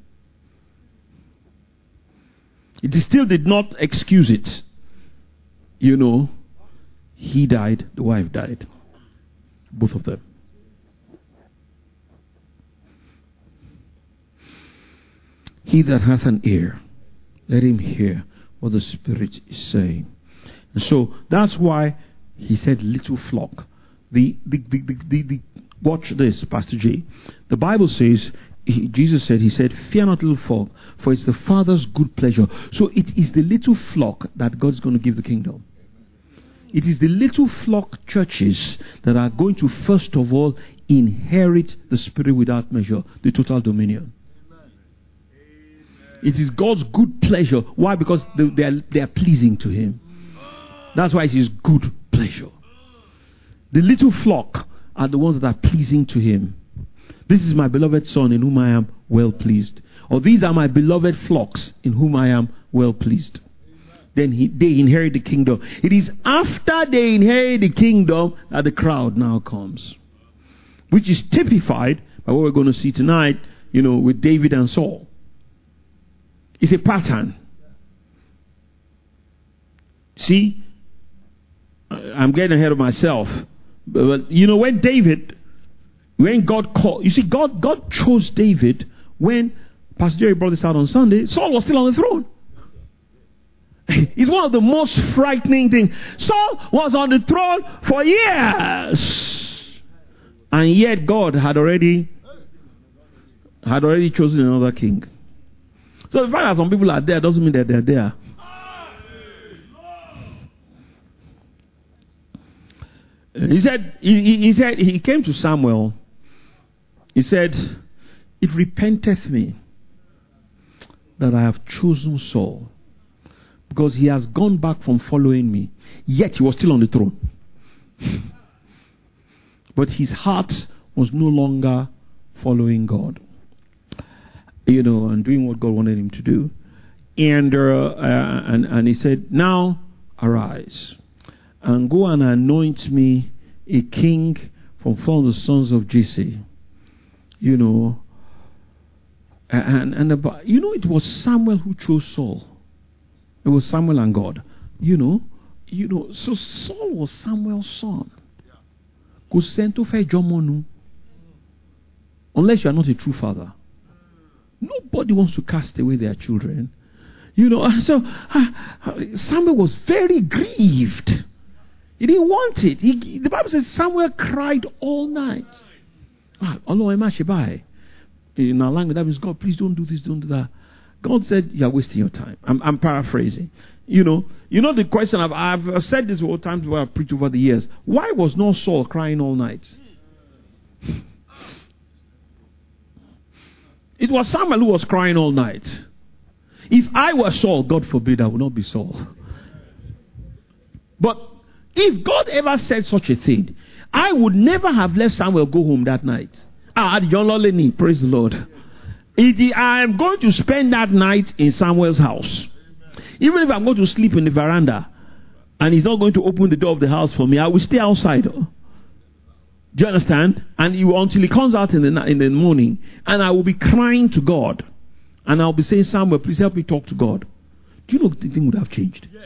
It still did not excuse it. He died, the wife died. Both of them. He that hath an ear, let him hear what the Spirit is saying. And so that's why he said little flock. Watch this, Pastor J. The Bible says, Jesus said, he said, fear not little flock, for it's the Father's good pleasure. So it is the little flock that God's going to give the kingdom. It is the little flock churches that are going to first of all inherit the Spirit without measure, the total dominion. It is God's good pleasure. Why? Because they are pleasing to Him. That's why it is good pleasure. The little flock are the ones that are pleasing to Him. This is my beloved Son in whom I am well pleased. Or these are my beloved flocks in whom I am well pleased. Then they inherit the kingdom. It is after they inherit the kingdom that the crowd now comes. Which is typified by what we're going to see tonight, with David and Saul. It's a pattern. See, I'm getting ahead of myself. But when God called, God chose David when Pastor Jerry brought this out on Sunday. Saul was still on the throne. It's one of the most frightening things. Saul was on the throne for years. And yet God had already chosen another king. So the fact that some people are there doesn't mean that they're there. He came to Samuel. He said, it repenteth me that I have chosen Saul, because he has gone back from following me, yet he was still on the throne. But his heart was no longer following God, and doing what God wanted him to do. And he said, now arise and go and anoint me a king from the sons of Jesse. It was Samuel who chose Saul. It was Samuel and God. So Saul was Samuel's son. Unless you are not a true father. Nobody wants to cast away their children. So Samuel was very grieved. He didn't want it. The Bible says Samuel cried all night. In our language, that means, God, please don't do this, don't do that. God said, you are wasting your time. I'm paraphrasing. The question, I've said this all times where I've preached over the years. Why was not Saul crying all night? It was Samuel who was crying all night. If I were Saul, God forbid, I would not be Saul. But if God ever said such a thing, I would never have let Samuel go home that night. Praise the Lord. I am going to spend that night in Samuel's house. Even if I'm going to sleep in the veranda and he's not going to open the door of the house for me, I will stay outside. Do you understand? And until he comes out in the morning, and I will be crying to God, and I'll be saying, Samuel, please help me talk to God. Do you know the thing would have changed? Yes.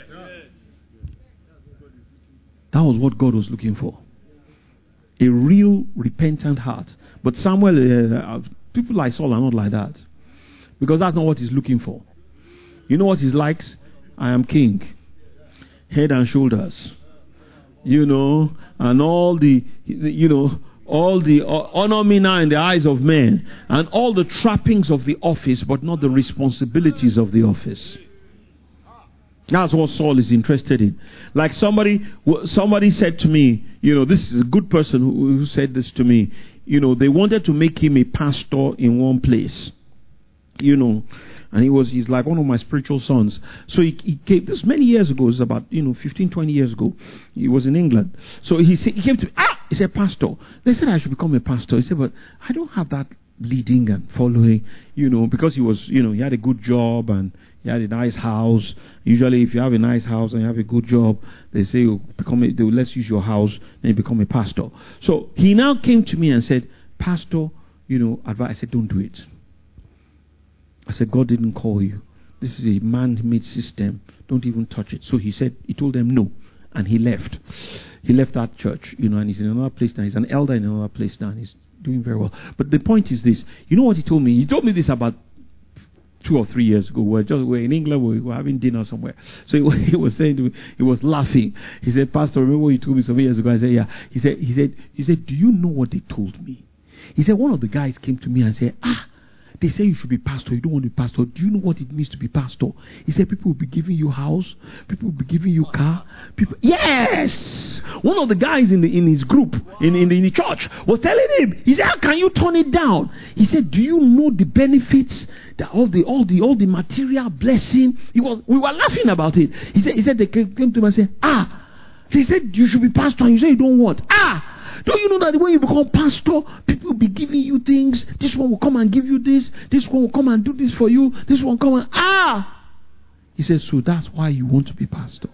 That was what God was looking for. A real repentant heart. But Samuel, people like Saul are not like that. Because that's not what he's looking for. You know what he likes? I am king. Head and shoulders. And all the honor me now in the eyes of men. And all the trappings of the office, but not the responsibilities of the office. That's what Saul is interested in. Like somebody said to me, this is a good person who said this to me. They wanted to make him a pastor in one place. And he's like one of my spiritual sons. So he came, this many years ago, it was about, 15, 20 years ago. He was in England. So he came to me, he said, Pastor, they said I should become a pastor. He said, but I don't have that leading and following, because he was, he had a good job and he had a nice house. Usually if you have a nice house and you have a good job, they say, let's use your house, then you become a pastor. So he now came to me and said, Pastor, advice. I said, don't do it. I said, God didn't call you. This is a man-made system. Don't even touch it. So he told them no. And he left. He left that church, and he's in another place now. He's an elder in another place now, and he's doing very well. But the point is this. You know what he told me? He told me this about 2 or 3 years ago. We're in England. We were having dinner somewhere. So he was saying to me, he was laughing. He said, Pastor, remember what you told me some years ago? I said, yeah. He said, do you know what they told me? He said, one of the guys came to me and said, they say you should be pastor. You don't want to be pastor. Do you know what it means to be pastor? He said people will be giving you house. People will be giving you car. Yes! One of the guys in his group, in the church, was telling him, he said, how can you turn it down? He said, do you know the benefits, all the material blessing? We were laughing about it. He said they came to him and said, they said you should be pastor and you say you don't want. Don't you know that when you become pastor, people will be giving you things? This one will come and give you this. This one will come and do this for you. This one will come and He says, so that's why you want to be pastor.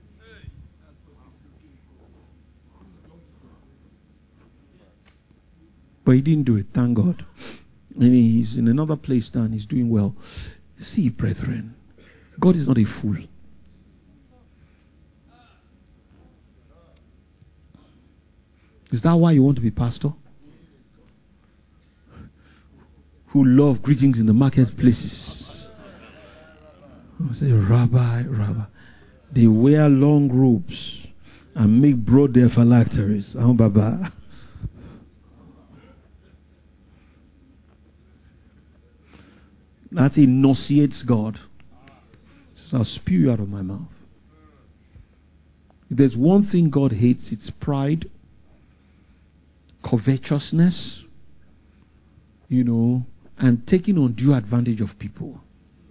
But he didn't do it, thank God. And he's in another place now and he's doing well. See, brethren, God is not a fool. Is that why you want to be pastor? Who love greetings in the marketplaces. I say, Rabbi. They wear long robes and make broad their phylacteries. Baba. That enunciates God. Says, I'll spew you out of my mouth. If there's one thing God hates, it's pride, covetousness, and taking undue advantage of people.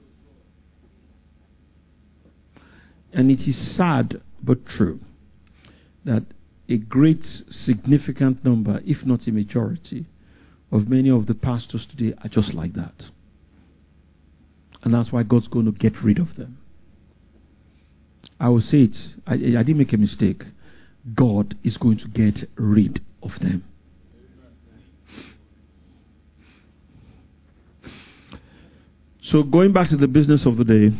And it is sad but true that a great significant number, if not a majority, of many of the pastors today are just like that. And that's why God's going to get rid of them. I will say it, I didn't make a mistake. God is going to get rid of them. So going back to the business of the day,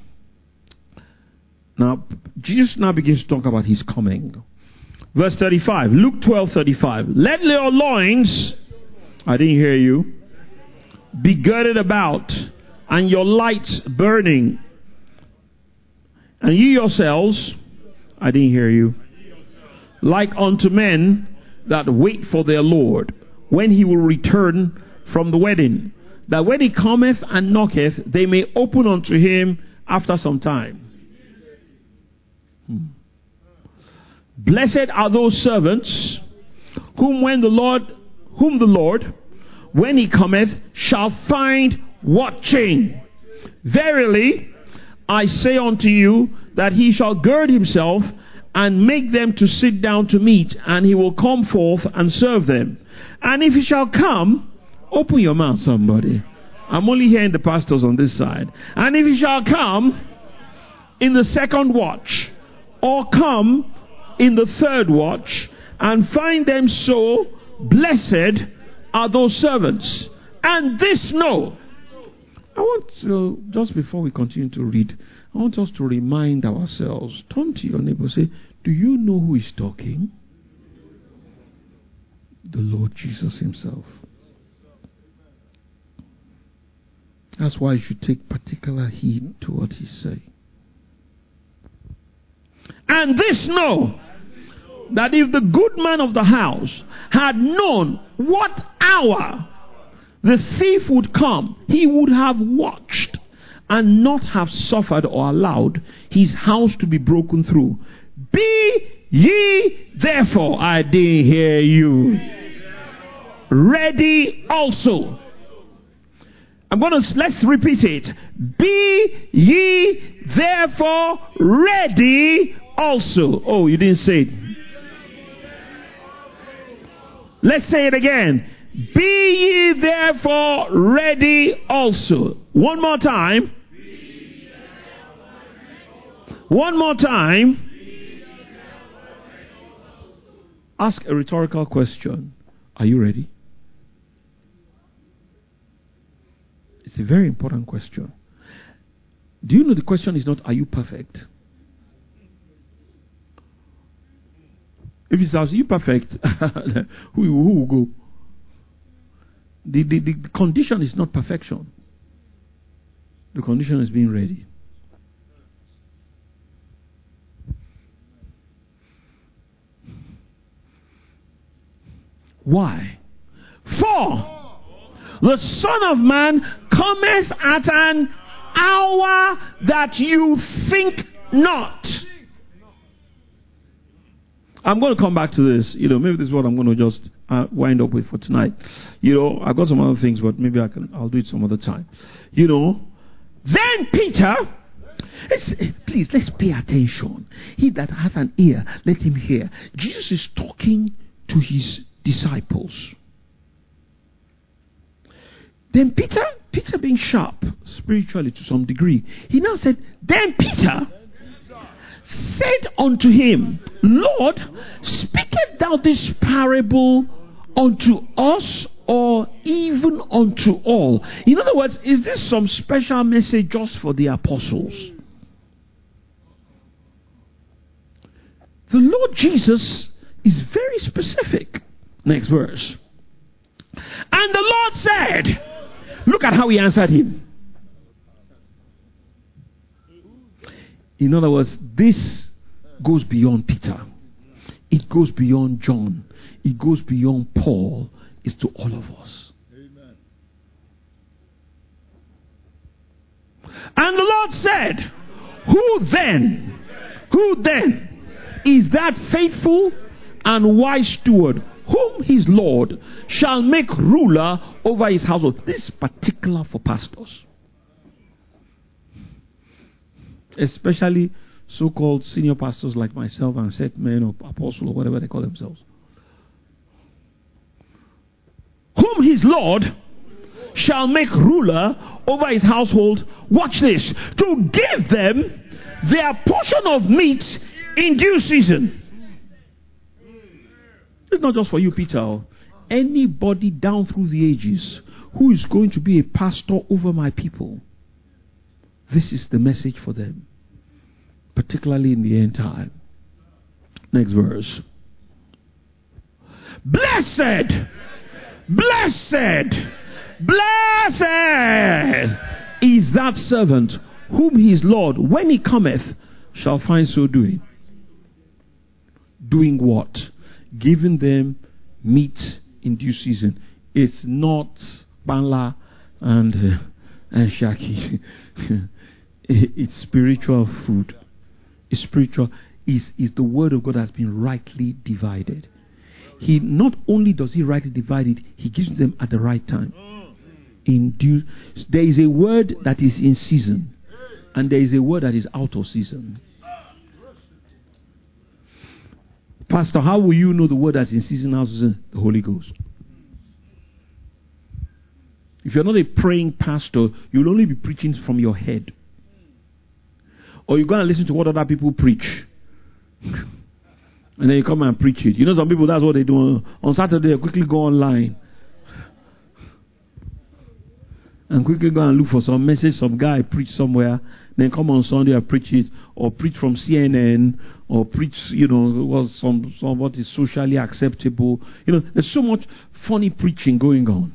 now Jesus now begins to talk about his coming. Verse 35, Luke 12:35. Let your loins, I didn't hear you, be girded about, and your lights burning. And ye yourselves, I didn't hear you, like unto men that wait for their Lord, when he will return from the wedding, that when he cometh and knocketh, they may open unto him after some time. Blessed are those servants whom the Lord, when he cometh, shall find watching. Verily, I say unto you, that he shall gird himself and make them to sit down to meat, and he will come forth and serve them. And if he shall come, open your mouth, somebody. I'm only hearing the pastors on this side. And if he shall come in the second watch, or come in the third watch, and find them so, blessed are those servants. And this know. I want to, just before we continue to read, I want us to remind ourselves. Turn to your neighbor and say, do you know who is talking? The Lord Jesus himself. That's why you should take particular heed to what he's saying. And this know, that if the good man of the house had known what hour the thief would come, he would have watched and not have suffered or allowed his house to be broken through. Be ye therefore, I didn't hear you, ready also. Let's repeat it. Be ye therefore ready also. Oh, you didn't say it. Let's say it again. Be ye therefore ready also. One more time. One more time. Ask a rhetorical question. Are you ready? It's a very important question. Do you know the question is not, are you perfect? If it says, are you perfect? who will go? The condition is not perfection. The condition is being ready. Why? For the Son of Man cometh at an hour that you think not. I'm going to come back to this. Maybe this is what I'm going to just wind up with for tonight. I've got some other things, but maybe I'll do it some other time. Then Peter, please, let's pay attention. He that hath an ear, let him hear. Jesus is talking to his disciples. Then Peter being sharp spiritually to some degree, he now said, then Peter said unto him, Lord, speakest thou this parable unto us or even unto all? In other words, is this some special message just for the apostles? The Lord Jesus is very specific. Next verse. And the Lord said, look at how he answered him. In other words, this goes beyond Peter. It goes beyond John. It goes beyond Paul. It's to all of us. Amen. And the Lord said, Who then is that faithful and wise steward, whom his Lord shall make ruler over his household? This is particular for pastors. Especially so-called senior pastors like myself and set men or apostle or whatever they call themselves. Whom his Lord shall make ruler over his household. Watch this. To give them their portion of meat in due season. It's not just for you, Peter. Anybody down through the ages who is going to be a pastor over my people. This is the message for them, particularly in the end time. Next verse. Blessed is that servant whom his Lord, when he cometh, shall find so doing. Doing what? Giving them meat in due season. It's not banla and shaki. It's spiritual food. It's spiritual. Is the word of God has been rightly divided. He not only does he rightly divide it, he gives them at the right time. There is a word that is in season, and there is a word that is out of season. Pastor, how will you know the word that's in season, out of season? The Holy Ghost. If you're not a praying pastor, you'll only be preaching from your head. Or you go and listen to what other people preach. And then you come and preach it. Some people, that's what they do. On Saturday, they quickly go online. And quickly go and look for some message, some guy preach somewhere. Then come on Sunday and preach it. Or preach from CNN. Or preach, what is socially acceptable. There's so much funny preaching going on.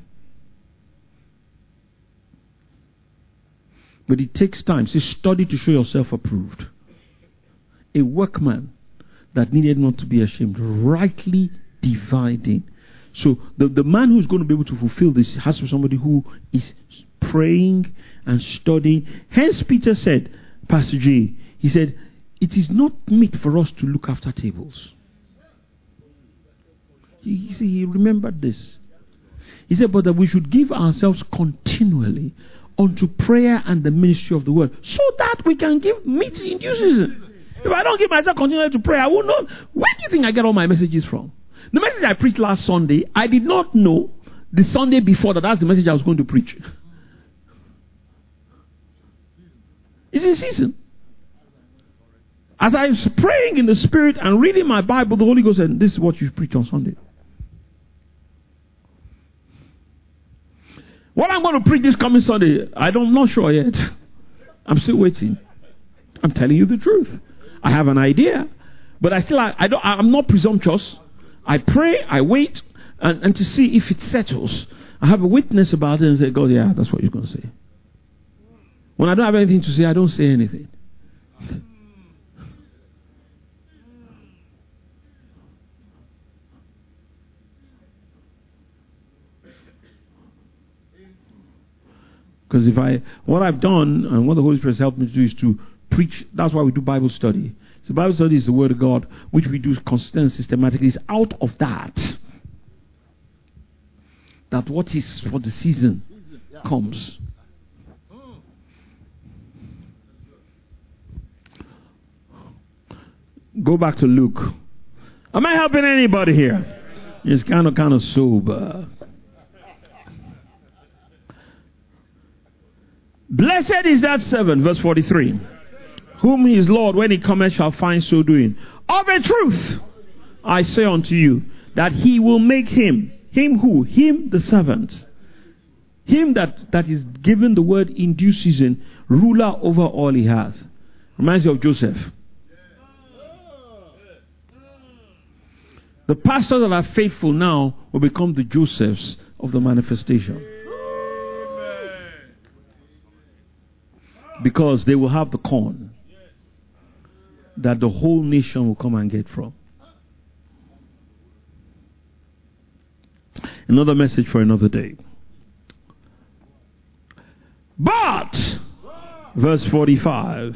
But it takes time. Say, study to show yourself approved. A workman that needed not to be ashamed. Rightly dividing. So the man who's going to be able to fulfill this has to be somebody who is praying and studying. Hence Peter said, Pastor J, he said, it is not meet for us to look after tables. He remembered this. He said, but that we should give ourselves continually unto prayer and the ministry of the word, so that we can give meat in due season. If I don't give myself continually to pray, I will not. Where do you think I get all my messages from? The message I preached last Sunday, I did not know the Sunday before that's the message I was going to preach. It's in season. As I was praying in the Spirit and reading my Bible, the Holy Ghost said, this is what you preach on Sunday. What I'm going to preach this coming Sunday, I'm not sure yet. I'm still waiting. I'm telling you the truth. I have an idea, but I'm not presumptuous. I pray, I wait, and to see if it settles. I have a witness about it and say, God, yeah, that's what you're going to say. When I don't have anything to say, I don't say anything. Because what I've done and what the Holy Spirit has helped me to do is to preach. That's why we do Bible study. So Bible study is the Word of God, which we do consistently and systematically. It's out of that what is for the season comes. Go back to Luke. Am I helping anybody here? It's kind of sober. Blessed is that servant, verse 43, whom his Lord, when he cometh, shall find so doing. Of a truth, I say unto you, that he will make him who? Him, the servant. Him that is given the word in due season, ruler over all he hath. Reminds you of Joseph. The pastors that are faithful now will become the Josephs of the manifestation. Because they will have the corn that the whole nation will come and get from. Another message for another day. But, verse 45,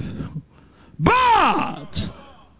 but,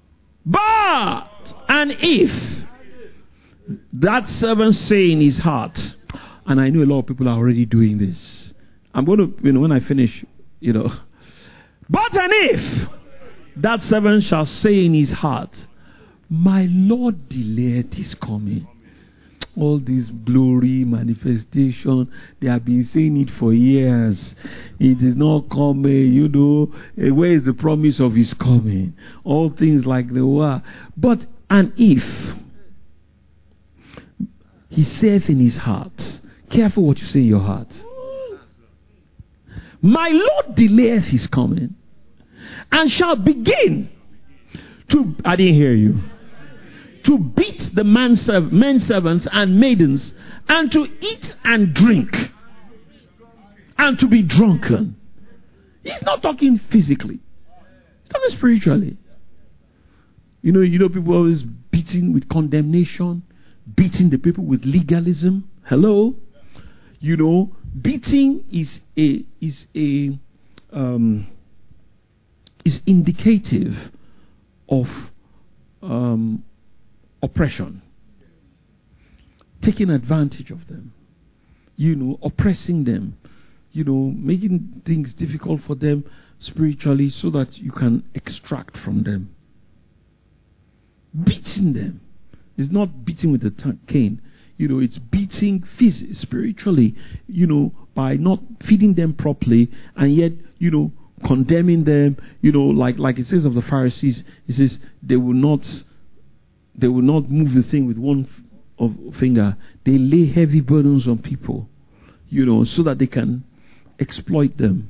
and if that servant say in his heart, and I know a lot of people are already doing this. I'm going to, when I finish, but and if that servant shall say in his heart, my Lord delayed his coming. All this glory, manifestation, they have been saying it for years. It is not coming, where is the promise of his coming? All things like they were. But and if he saith in his heart, careful what you say in your heart. My Lord delayeth his coming, and shall begin to, I didn't hear you, to beat the men servants and maidens, and to eat and drink, and to be drunken. He's not talking physically. He's talking spiritually. People always beating with condemnation, beating the people with legalism. Hello? Beating is indicative of oppression, taking advantage of them, oppressing them, making things difficult for them spiritually so that you can extract from them. Beating them is not beating with a cane. It's beating spiritually, by not feeding them properly, and yet, condemning them, like it says of the Pharisees. It says they will not move the thing with one finger. They lay heavy burdens on people, so that they can exploit them.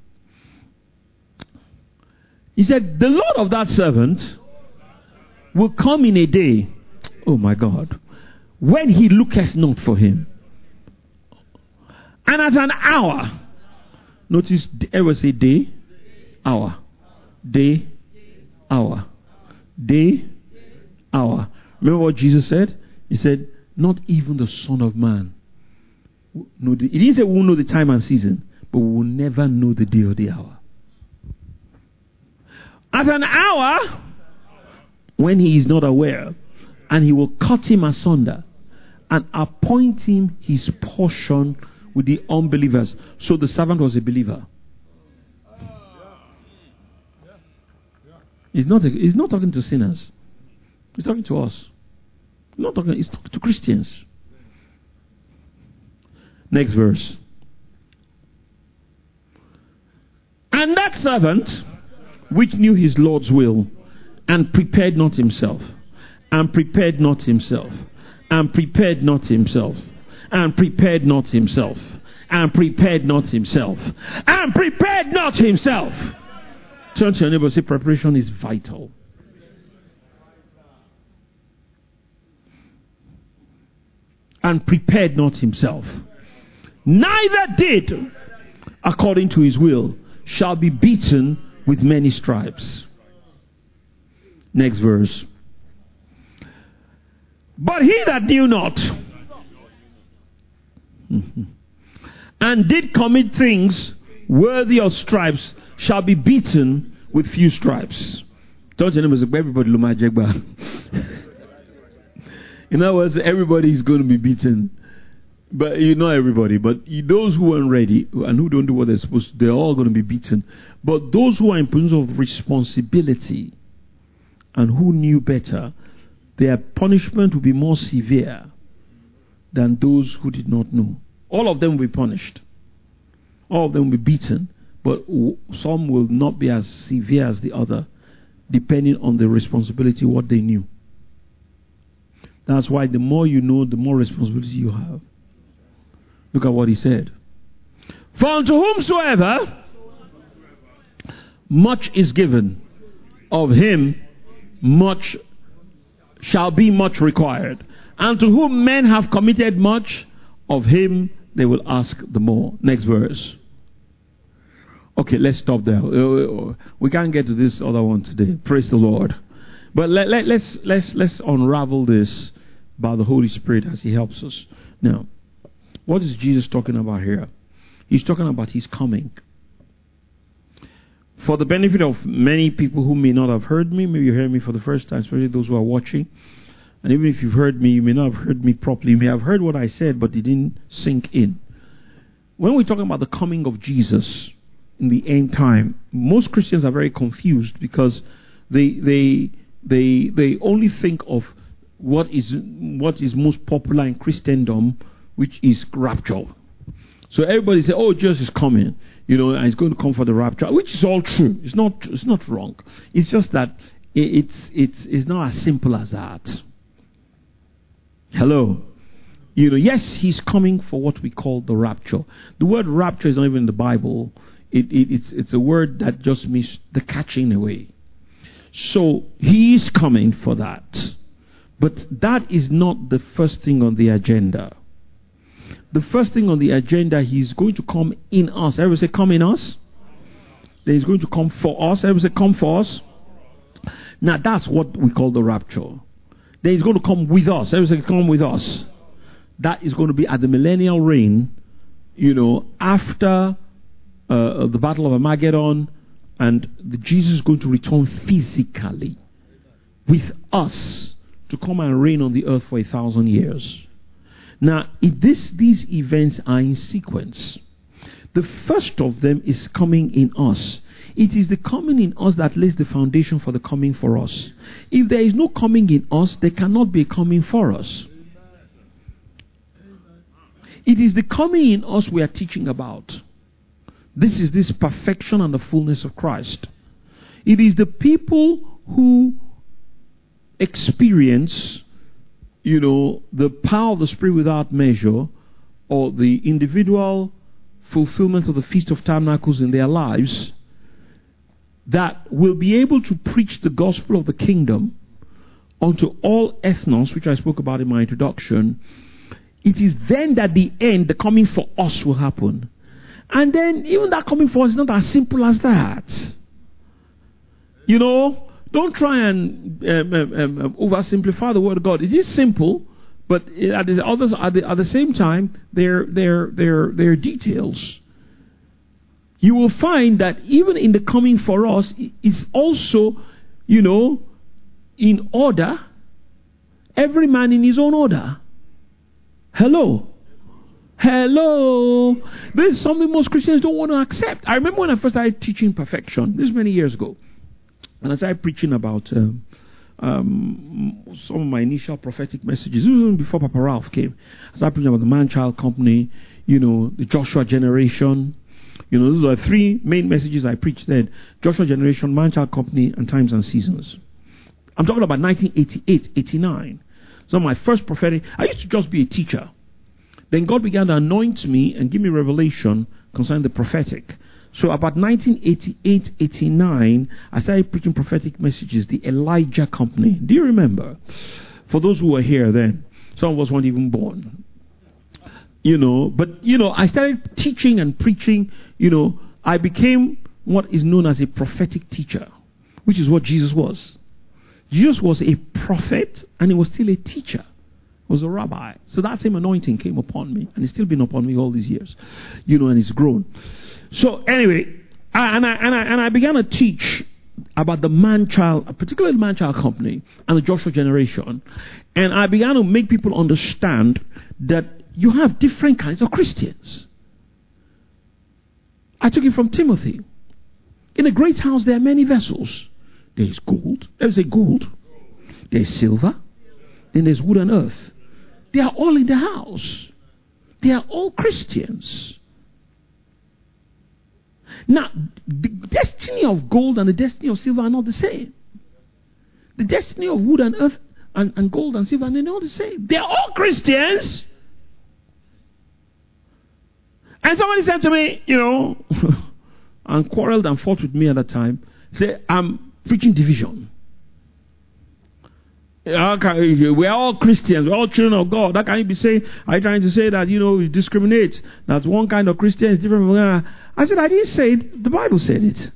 He said, the Lord of that servant will come in a day, oh my God, when he looketh not for him, and at an hour. Notice, ever say day, hour, day, hour, day, hour. Remember what Jesus said? He said, not even the Son of Man. He didn't say we will know the time and season, but we will never know the day or the hour. At an hour when he is not aware, and he will cut him asunder and appoint him his portion with the unbelievers. So the servant was a believer. He's not talking to sinners. He's talking to us. He's talking to Christians. Next verse. And that servant, which knew his Lord's will, and prepared not himself, and prepared not himself, and prepared not himself, and prepared not himself, and prepared not himself, and prepared not himself. Turn to your neighbor and say, preparation is vital. And prepared not himself, neither did, according to his will, shall be beaten with many stripes. Next verse. But he that knew not, and did commit things worthy of stripes, shall be beaten with few stripes. Don't you know, everybody in other words, everybody is going to be beaten. But not everybody, but those who aren't ready and who don't do what they're supposed to, they're all going to be beaten. But those who are in position of responsibility and who knew better, their punishment will be more severe than those who did not know. All of them will be punished. All of them will be beaten. But some will not be as severe as the other, depending on the responsibility, what they knew. That's why the more you know, the more responsibility you have. Look at what he said. For unto whomsoever much is given, of him much shall be much required. And to whom men have committed much, of him they will ask the more. Next verse. Okay, let's stop there. We can't get to this other one today. Praise the Lord. But let's unravel this by the Holy Spirit as he helps us. Now, what is Jesus talking about here? He's talking about his coming. For the benefit of many people who may not have heard me, maybe you heard me for the first time, especially those who are watching. And even if you've heard me, you may not have heard me properly. You may have heard what I said, but it didn't sink in. When we're talking about the coming of Jesus in the end time, most Christians are very confused because they only think of what is most popular in Christendom, which is rapture. So everybody say, "Oh, Jesus is coming, and he's going to come for the rapture," which is all true. It's not wrong. It's just that it's not as simple as that. Hello. Yes, he's coming for what we call the rapture. The word rapture is not even in the Bible. It's a word that just means the catching away. So he's coming for that. But that is not the first thing on the agenda. The first thing on the agenda, he's going to come in us. Everybody say, come in us. Then he's going to come for us. Everybody say, come for us. Now that's what we call the rapture. Then he's going to come with us. Everybody say, come with us. That is going to be at the millennial reign, after the Battle of Armageddon, and Jesus is going to return physically with us to come and reign on the earth for 1,000 years. Now, these events are in sequence. The first of them is coming in us. It is the coming in us that lays the foundation for the coming for us. If there is no coming in us, there cannot be a coming for us. It is the coming in us we are teaching about. This is this perfection and the fullness of Christ. It is the people who experience, the power of the Spirit without measure, or the individual fulfillment of the Feast of Tabernacles in their lives, that will be able to preach the gospel of the kingdom unto all ethnos, which I spoke about in my introduction. It is then that the coming for us will happen. And then even that coming for us is not as simple as that. Don't try and oversimplify the word of God. It is simple, but at the same time, they're details. You will find that even in the coming for us, it's also, in order, every man in his own order. Hello. Hello. This is something most Christians don't want to accept. I remember when I first started teaching perfection, this is many years ago, and I started preaching about some of my initial prophetic messages. This was even before Papa Ralph came. I started preaching about the man-child company, the Joshua generation. Those are three main messages I preached then. Joshua generation, man-child company, and times and seasons. I'm talking about 1988, 89. So my first prophetic, I used to just be a teacher. Then God began to anoint me and give me revelation concerning the prophetic. So about 1988, 89, I started preaching prophetic messages, the Elijah Company. Do you remember? For those who were here then, some of us weren't even born. I started teaching and preaching. I became what is known as a prophetic teacher, which is what Jesus was. Jesus was a prophet and he was still a teacher. He was a rabbi. So that same anointing came upon me, and it's still been upon me all these years, and it's grown. So anyway, I began to teach about the man-child, particularly the man-child company and the Joshua generation. And I began to make people understand that you have different kinds of Christians. I took it from Timothy. In a great house there are many vessels. There is gold. There's a gold. There's silver. Then there's wood and earth. They are all in the house. They are all Christians. Now, the destiny of gold and the destiny of silver are not the same. The destiny of wood and earth and gold and silver, they're not the same. They are all Christians. And somebody said to me, and quarreled and fought with me at that time, say, I'm preaching division. We're all Christians. We're all children of God. That can you be saying? Are you trying to say that, we discriminate? That one kind of Christian is different from another? I said, I didn't say it. The Bible said it.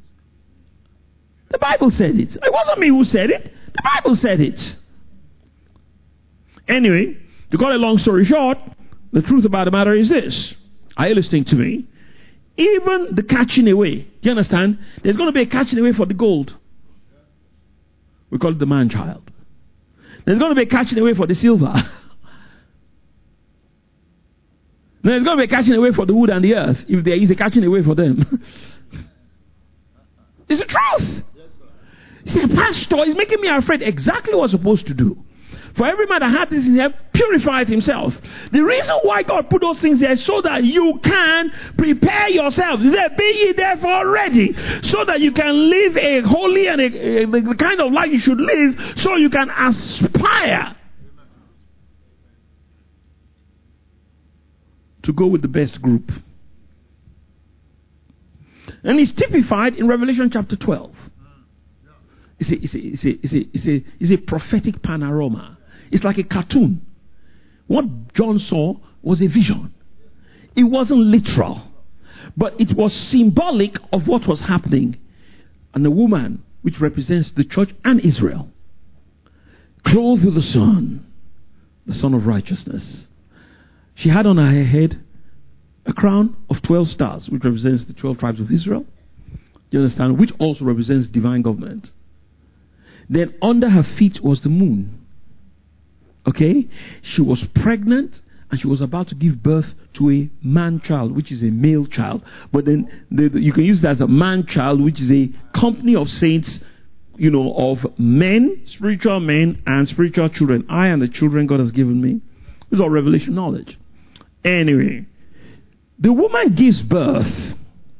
The Bible said it. It wasn't me who said it. The Bible said it. Anyway, to cut a long story short, the truth about the matter is this. Are you listening to me? Even the catching away. Do you understand? There's going to be a catching away for the gold. We call it the man-child. There's going to be a catching away for the silver. There's going to be a catching away for the wood and the earth, if there is a catching away for them. It's the truth. You say, Pastor, he's making me afraid. Exactly what I'm supposed to do. For every man that had this in him purified himself. The reason why God put those things there is so that you can prepare yourself. He said, be ye therefore ready, so that you can live a holy and the kind of life you should live, so you can aspire to go with the best group. And it's typified in Revelation chapter 12. It's a prophetic panorama. It's like a cartoon. What John saw was a vision. It wasn't literal, but it was symbolic of what was happening. And the woman, which represents the church and Israel, clothed with the Son of righteousness. She had on her head a crown of 12 stars, which represents the 12 tribes of Israel. Do you understand? Which also represents divine government. Then under her feet was the moon. Okay? She was pregnant and she was about to give birth to a man-child, which is a male child. But then you can use that as a man-child, which is a company of saints, of men, spiritual men and spiritual children. I and the children God has given me. This is all revelation knowledge. Anyway, the woman gives birth.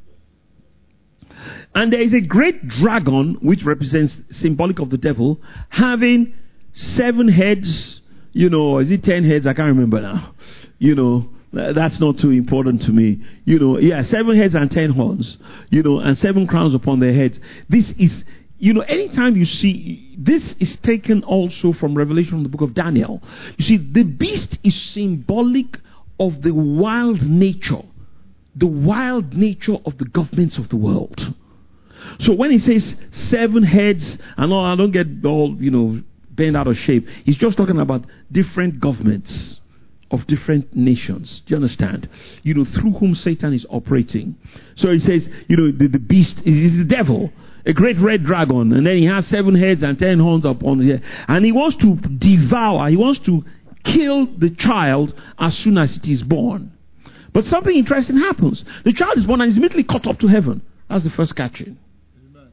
And there is a great dragon, which represents symbolic of the devil, having 7 heads, is it 10 heads? I can't remember now. That's not too important to me. 7 heads and 10 horns, and 7 crowns upon their heads. This is, anytime you see, this is taken also from Revelation from the book of Daniel. You see, the beast is symbolic of the wild nature of the governments of the world. So when he says 7 heads and all, I don't get all, bent out of shape. He's just talking about different governments of different nations. Do you understand? Through whom Satan is operating. So he says, the beast is the devil, a great red dragon, and then he has 7 heads and 10 horns upon his head. And he wants to devour, he wants to kill the child as soon as it is born. But something interesting happens. The child is born and is immediately caught up to heaven. That's the first catching. Amen.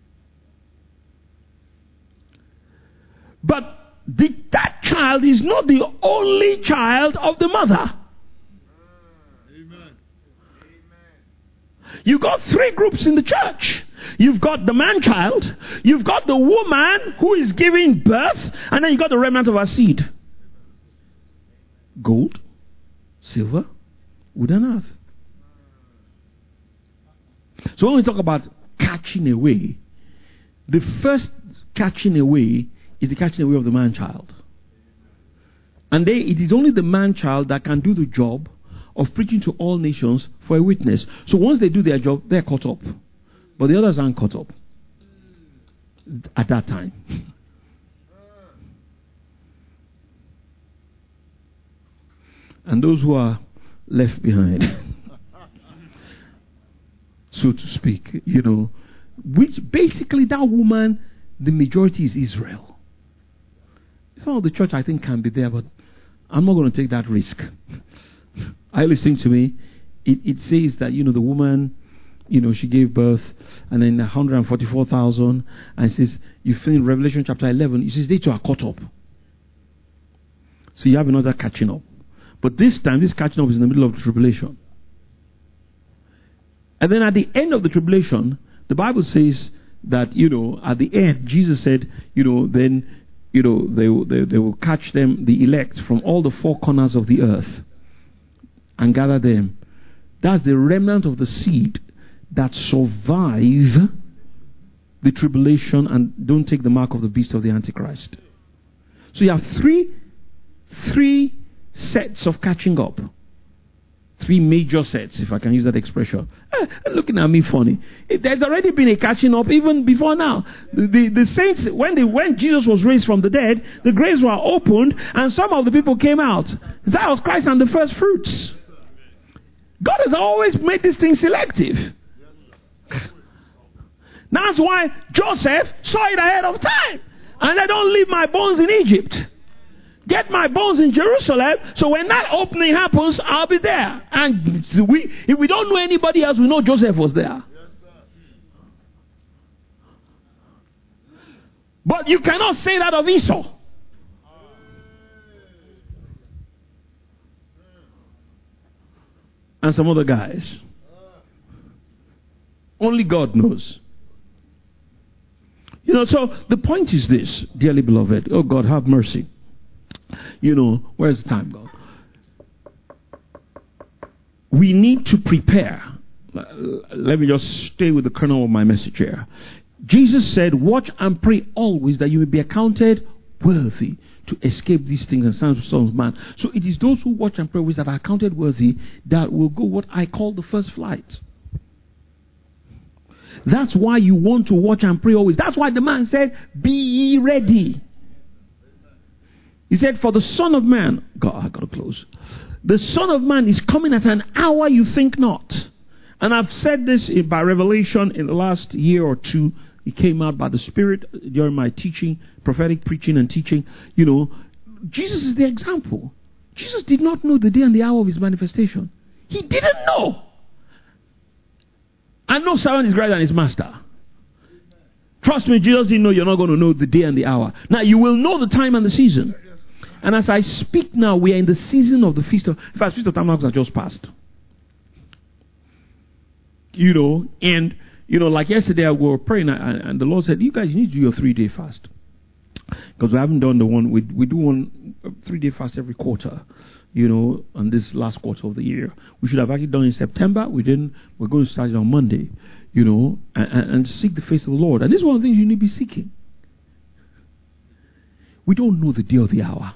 But that child is not the only child of the mother. Amen. You've got three groups in the church. You've got the man-child, you've got the woman who is giving birth, and then you've got the remnant of her seed. Gold, silver, wood and earth. So when we talk about catching away, the first catching away is the catching away of the man-child. And it is only the man-child that can do the job of preaching to all nations for a witness. So once they do their job, they're caught up. But the others aren't caught up at that time. And those who are left behind, so to speak, which basically that woman, the majority is Israel. Some of the church I think can be there, but I'm not going to take that risk. Are you listening to me? It says that, the woman, she gave birth, and then 144,000, and it says, you find Revelation chapter 11, it says they too are caught up. So you have another catching up. But this time, this catching up is in the middle of the tribulation. And then at the end of the tribulation, the Bible says that, at the end, Jesus said, then, they will catch them, the elect, from all the four corners of the earth and gather them. That's the remnant of the seed that survive the tribulation and don't take the mark of the beast of the Antichrist. So you have three sets of catching up. Three major sets, if I can use that expression. Looking at me funny. There's already been a catching up even before now. The saints, when Jesus was raised from the dead, the graves were opened and some of the people came out. That was Christ and the first fruits. God has always made this thing selective. That's why Joseph saw it ahead of time. And I don't leave my bones in Egypt. Get my bones in Jerusalem, so when that opening happens, I'll be there. And if we don't know anybody else, we know Joseph was there. But you cannot say that of Esau. And some other guys. Only God knows. So the point is this, dearly beloved. Oh God, have mercy. Where's the time gone? We need to prepare. Let me just stay with the kernel of my message here. Jesus said, watch and pray always that you may be accounted worthy to escape these things and stand before the Son of Man. So it is those who watch and pray always that are accounted worthy that will go what I call the first flight. That's why you want to watch and pray always. That's why the man said, be ye ready. He said, for the Son of Man, God, I got to close. The Son of Man is coming at an hour you think not. And I've said this by revelation in the last year or two. It came out by the Spirit during my teaching, prophetic preaching and teaching. Jesus is the example. Jesus did not know the day and the hour of his manifestation. He didn't know. And no servant is greater than his master. Trust me, Jesus didn't know you're not going to know the day and the hour. Now, you will know the time and the season. And as I speak now, we are in the season of the Feast of... In fact, Feast of Tabernacles has just passed. Like yesterday, we were praying, and the Lord said, you guys, you need to do your 3-day fast. Because we haven't done the one, we do one 3-day fast every quarter, on this last quarter of the year. We should have actually done it in September. We didn't. We're going to start it on Monday, and seek the face of the Lord. And this is one of the things you need to be seeking. We don't know the day or the hour.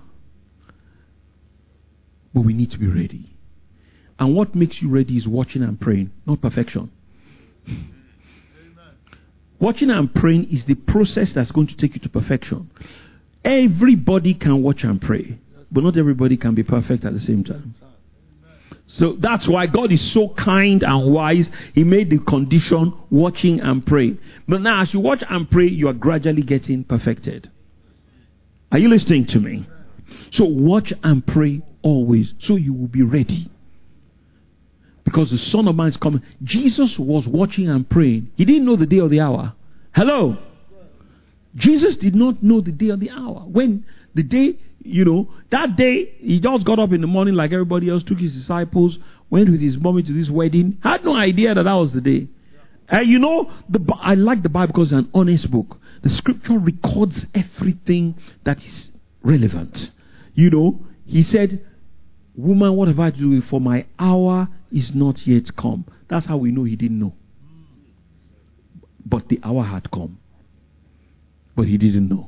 But we need to be ready. And what makes you ready is watching and praying, not perfection. Amen. Watching and praying is the process that's going to take you to perfection. Everybody can watch and pray, but not everybody can be perfect at the same time. So that's why God is so kind and wise. He made the condition watching and praying. But now as you watch and pray, you are gradually getting perfected. Are you listening to me? So watch and pray always, so you will be ready. Because the Son of Man is coming. Jesus was watching and praying. He didn't know the day or the hour. Hello? Jesus did not know the day or the hour. When the day, that day, he just got up in the morning like everybody else, took his disciples, went with his mommy to this wedding, had no idea that was the day. I like the Bible because it's an honest book. The scripture records everything that is relevant. He said, woman, what have I to do with? For my hour is not yet come. That's how we know he didn't know. But the hour had come. But he didn't know.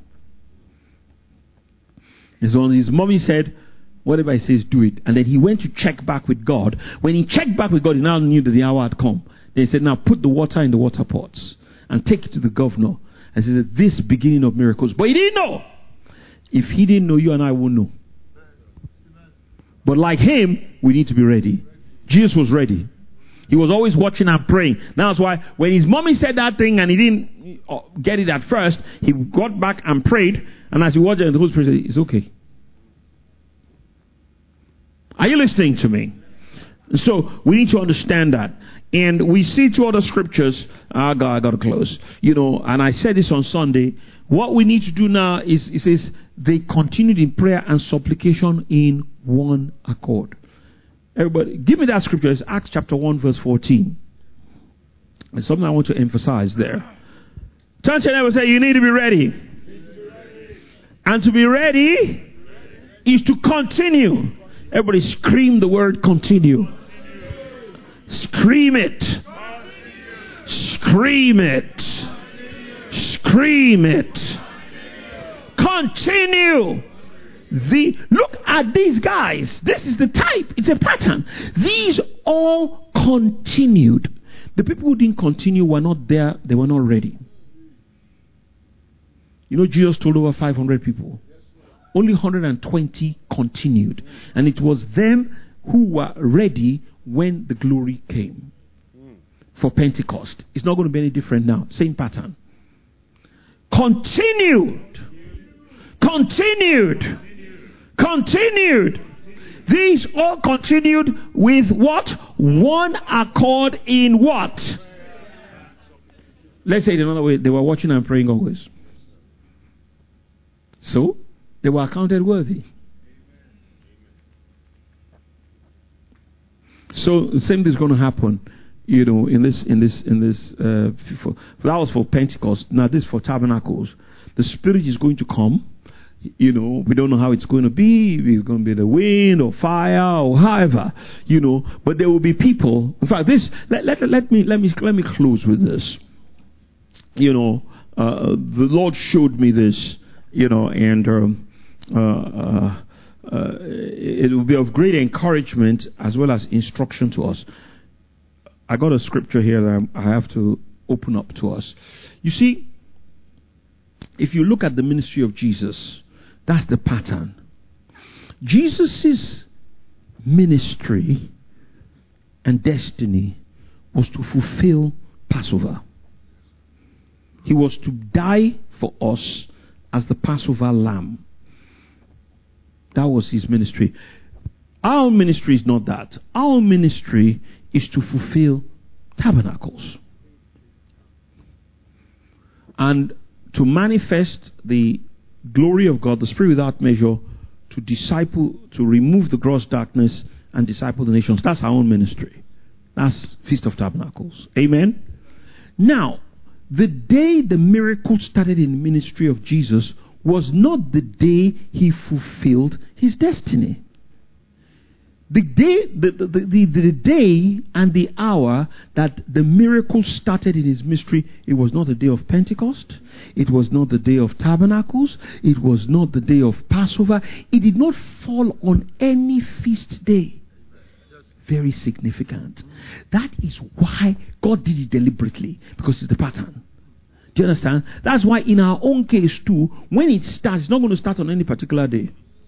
And so his mommy said, whatever he says, do it. And then he went to check back with God. When he checked back with God, he now knew that the hour had come. Then he said, now put the water in the water pots and take it to the governor. And he said, this beginning of miracles. But he didn't know. If he didn't know, you and I won't know. But like him, we need to be ready. Jesus was ready. He was always watching and praying. That's why when his mommy said that thing and he didn't get it at first, he got back and prayed. And as he watched it, the Holy Spirit said, it's okay. Are you listening to me? So we need to understand that. And we see two other scriptures. I got to close. And I said this on Sunday. What we need to do now is, it says, they continued in prayer and supplication in one accord. Everybody, give me that scripture. It's Acts chapter 1 verse 14. It's something I want to emphasize there. Turn to them and say, you need to be ready. And to be ready is to continue. Everybody scream the word continue. Scream it. Scream it. Scream it. Continue. Look at these guys. This is the type. It's a pattern. These all continued. The people who didn't continue were not there. They were not ready. Jesus told over 500 people. Only 120 continued. And it was them who were ready when the glory came. For Pentecost. It's not going to be any different now. Same pattern. Continued. Continued. Continued. These all continued with what? One accord in what? Let's say it another way. They were watching and praying always. So, they were accounted worthy. So, the same thing is going to happen, in this. That was for Pentecost. Now, this is for Tabernacles. The Spirit is going to come. We don't know how it's going to be. If it's going to be the wind or fire or however, But there will be people. In fact, this. Let me close with this. The Lord showed me this. And it will be of great encouragement as well as instruction to us. I got a scripture here that I have to open up to us. You see, if you look at the ministry of Jesus, that's the pattern. Jesus' ministry and destiny was to fulfill Passover. He was to die for us as the Passover lamb. That was his ministry. Our ministry is not that. Our ministry is to fulfill tabernacles. And to manifest the glory of God, the Spirit without measure, to disciple, to remove the gross darkness and disciple the nations. That's our own ministry. That's Feast of Tabernacles. Amen? Now, the day the miracle started in the ministry of Jesus was not the day he fulfilled his destiny. The day and the hour that the miracle started in his ministry, it was not the day of Pentecost. It was not the day of Tabernacles. It was not the day of Passover. It did not fall on any feast day. Very significant. That is why God did it deliberately, because it's the pattern. Do you understand? That's why in our own case too, when it starts, it's not going to start on any particular day.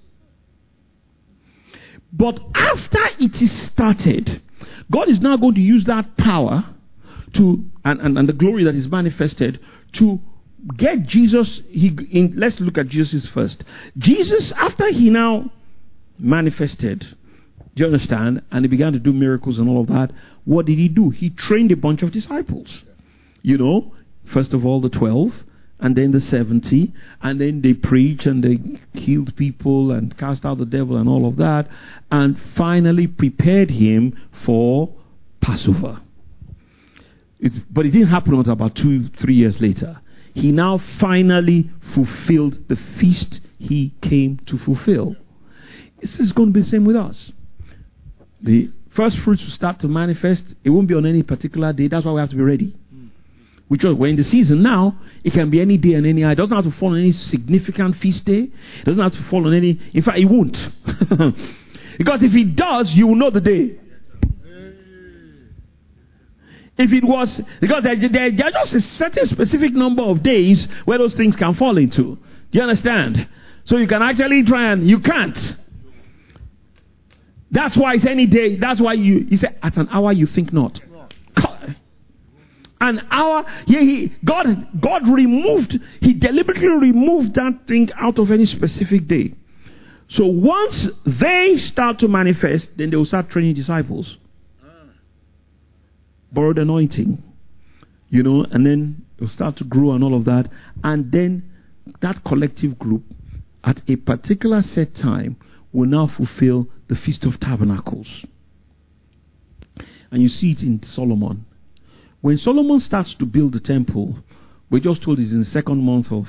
But after it is started, God is now going to use that power to, and the glory that is manifested, to get Jesus. Let's look at Jesus first. Jesus, after he now manifested, do you understand? And he began to do miracles and all of that. What did he do? He trained a bunch of disciples. First of all the 12, and then the 70, and then they preached and they healed people and cast out the devil and all of that, and finally prepared him for Passover. But it didn't happen until about 2-3 years later. He now finally fulfilled the feast he came to fulfill. This is going to be the same with us. The first fruits will start to manifest. It won't be on any particular day. That's why we have to be ready. We're in the season now. It can be any day and any hour. It doesn't have to fall on any significant feast day. It doesn't have to fall on any... In fact, it won't. Because if it does, you will know the day. If it was... Because there are just a certain specific number of days where those things can fall into. Do you understand? So you can actually try and... You can't. That's why it's any day. That's why you say, at an hour you think not. An hour, God removed, he deliberately removed that thing out of any specific day. So once they start to manifest, then they will start training disciples. Borrowed anointing, and then it will start to grow and all of that. And then that collective group, at a particular set time, will now fulfill the Feast of Tabernacles. And you see it in Solomon. When Solomon starts to build the temple, we're just told it's in the second month of...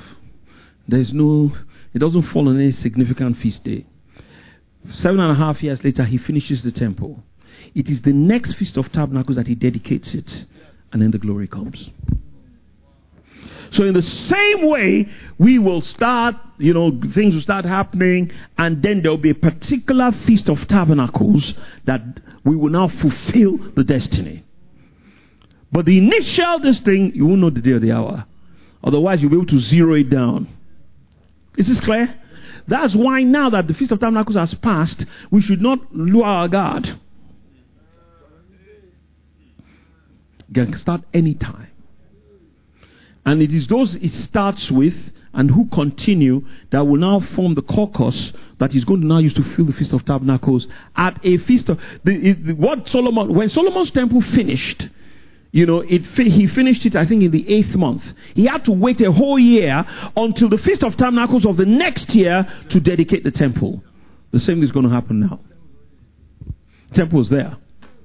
It doesn't fall on any significant feast day. 7.5 years later, he finishes the temple. It is the next Feast of Tabernacles that he dedicates it. And then the glory comes. So in the same way, we will start, things will start happening, and then there will be a particular Feast of Tabernacles that we will now fulfill the destiny. But the initial thing, you won't know the day or the hour. Otherwise, you'll be able to zero it down. Is this clear? That's why now that the Feast of Tabernacles has passed, we should not lower our guard. You can start any time. And it is those it starts with and who continue that will now form the caucus that is going to now use to fill the Feast of Tabernacles at a feast of... When Solomon's temple finished... he finished it, I think, in the 8th month. He had to wait a whole year until the Feast of Tabernacles of the next year to dedicate the temple. The same is going to happen now. The temple is there.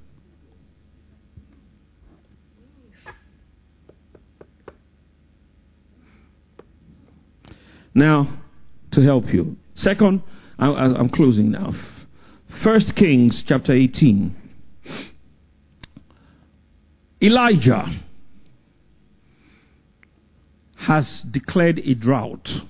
Now, to help you. Second, I'm closing now. 1 Kings chapter 18. Elijah has declared a drought.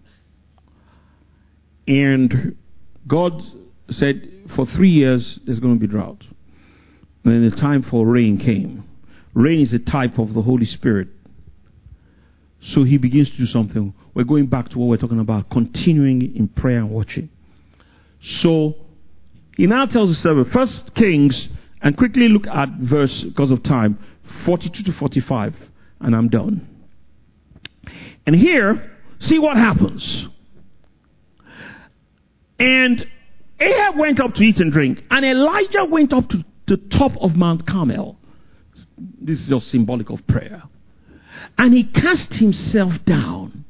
And God said, for 3 years, there's going to be drought. And then the time for rain came. Rain is a type of the Holy Spirit. So he begins to do something. We're going back to what we're talking about, continuing in prayer and watching. So he now tells the servant, 1 Kings, and quickly look at verse, because of time, 42 to 45, and I'm done. And here, see what happens. And Ahab went up to eat and drink, and Elijah went up to the top of Mount Carmel. This is just symbolic of prayer. And he cast himself down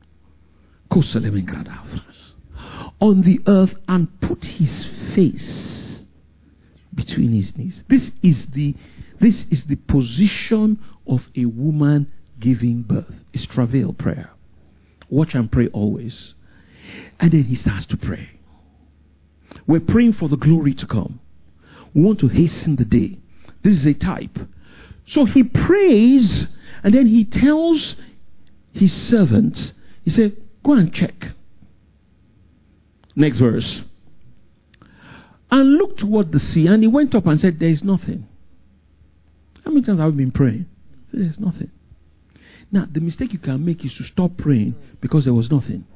on the earth and put his face between his knees. This is the position of a woman giving birth. It's travail prayer. Watch and pray always. And then he starts to pray. We're praying for the glory to come. We want to hasten the day. This is a type. So he prays, and then he tells his servant, he said, go and check. Next verse. And looked toward the sea, and he went up and said, there is nothing. How many times have we been praying? There's nothing. Now, the mistake you can make is to stop praying because there was nothing.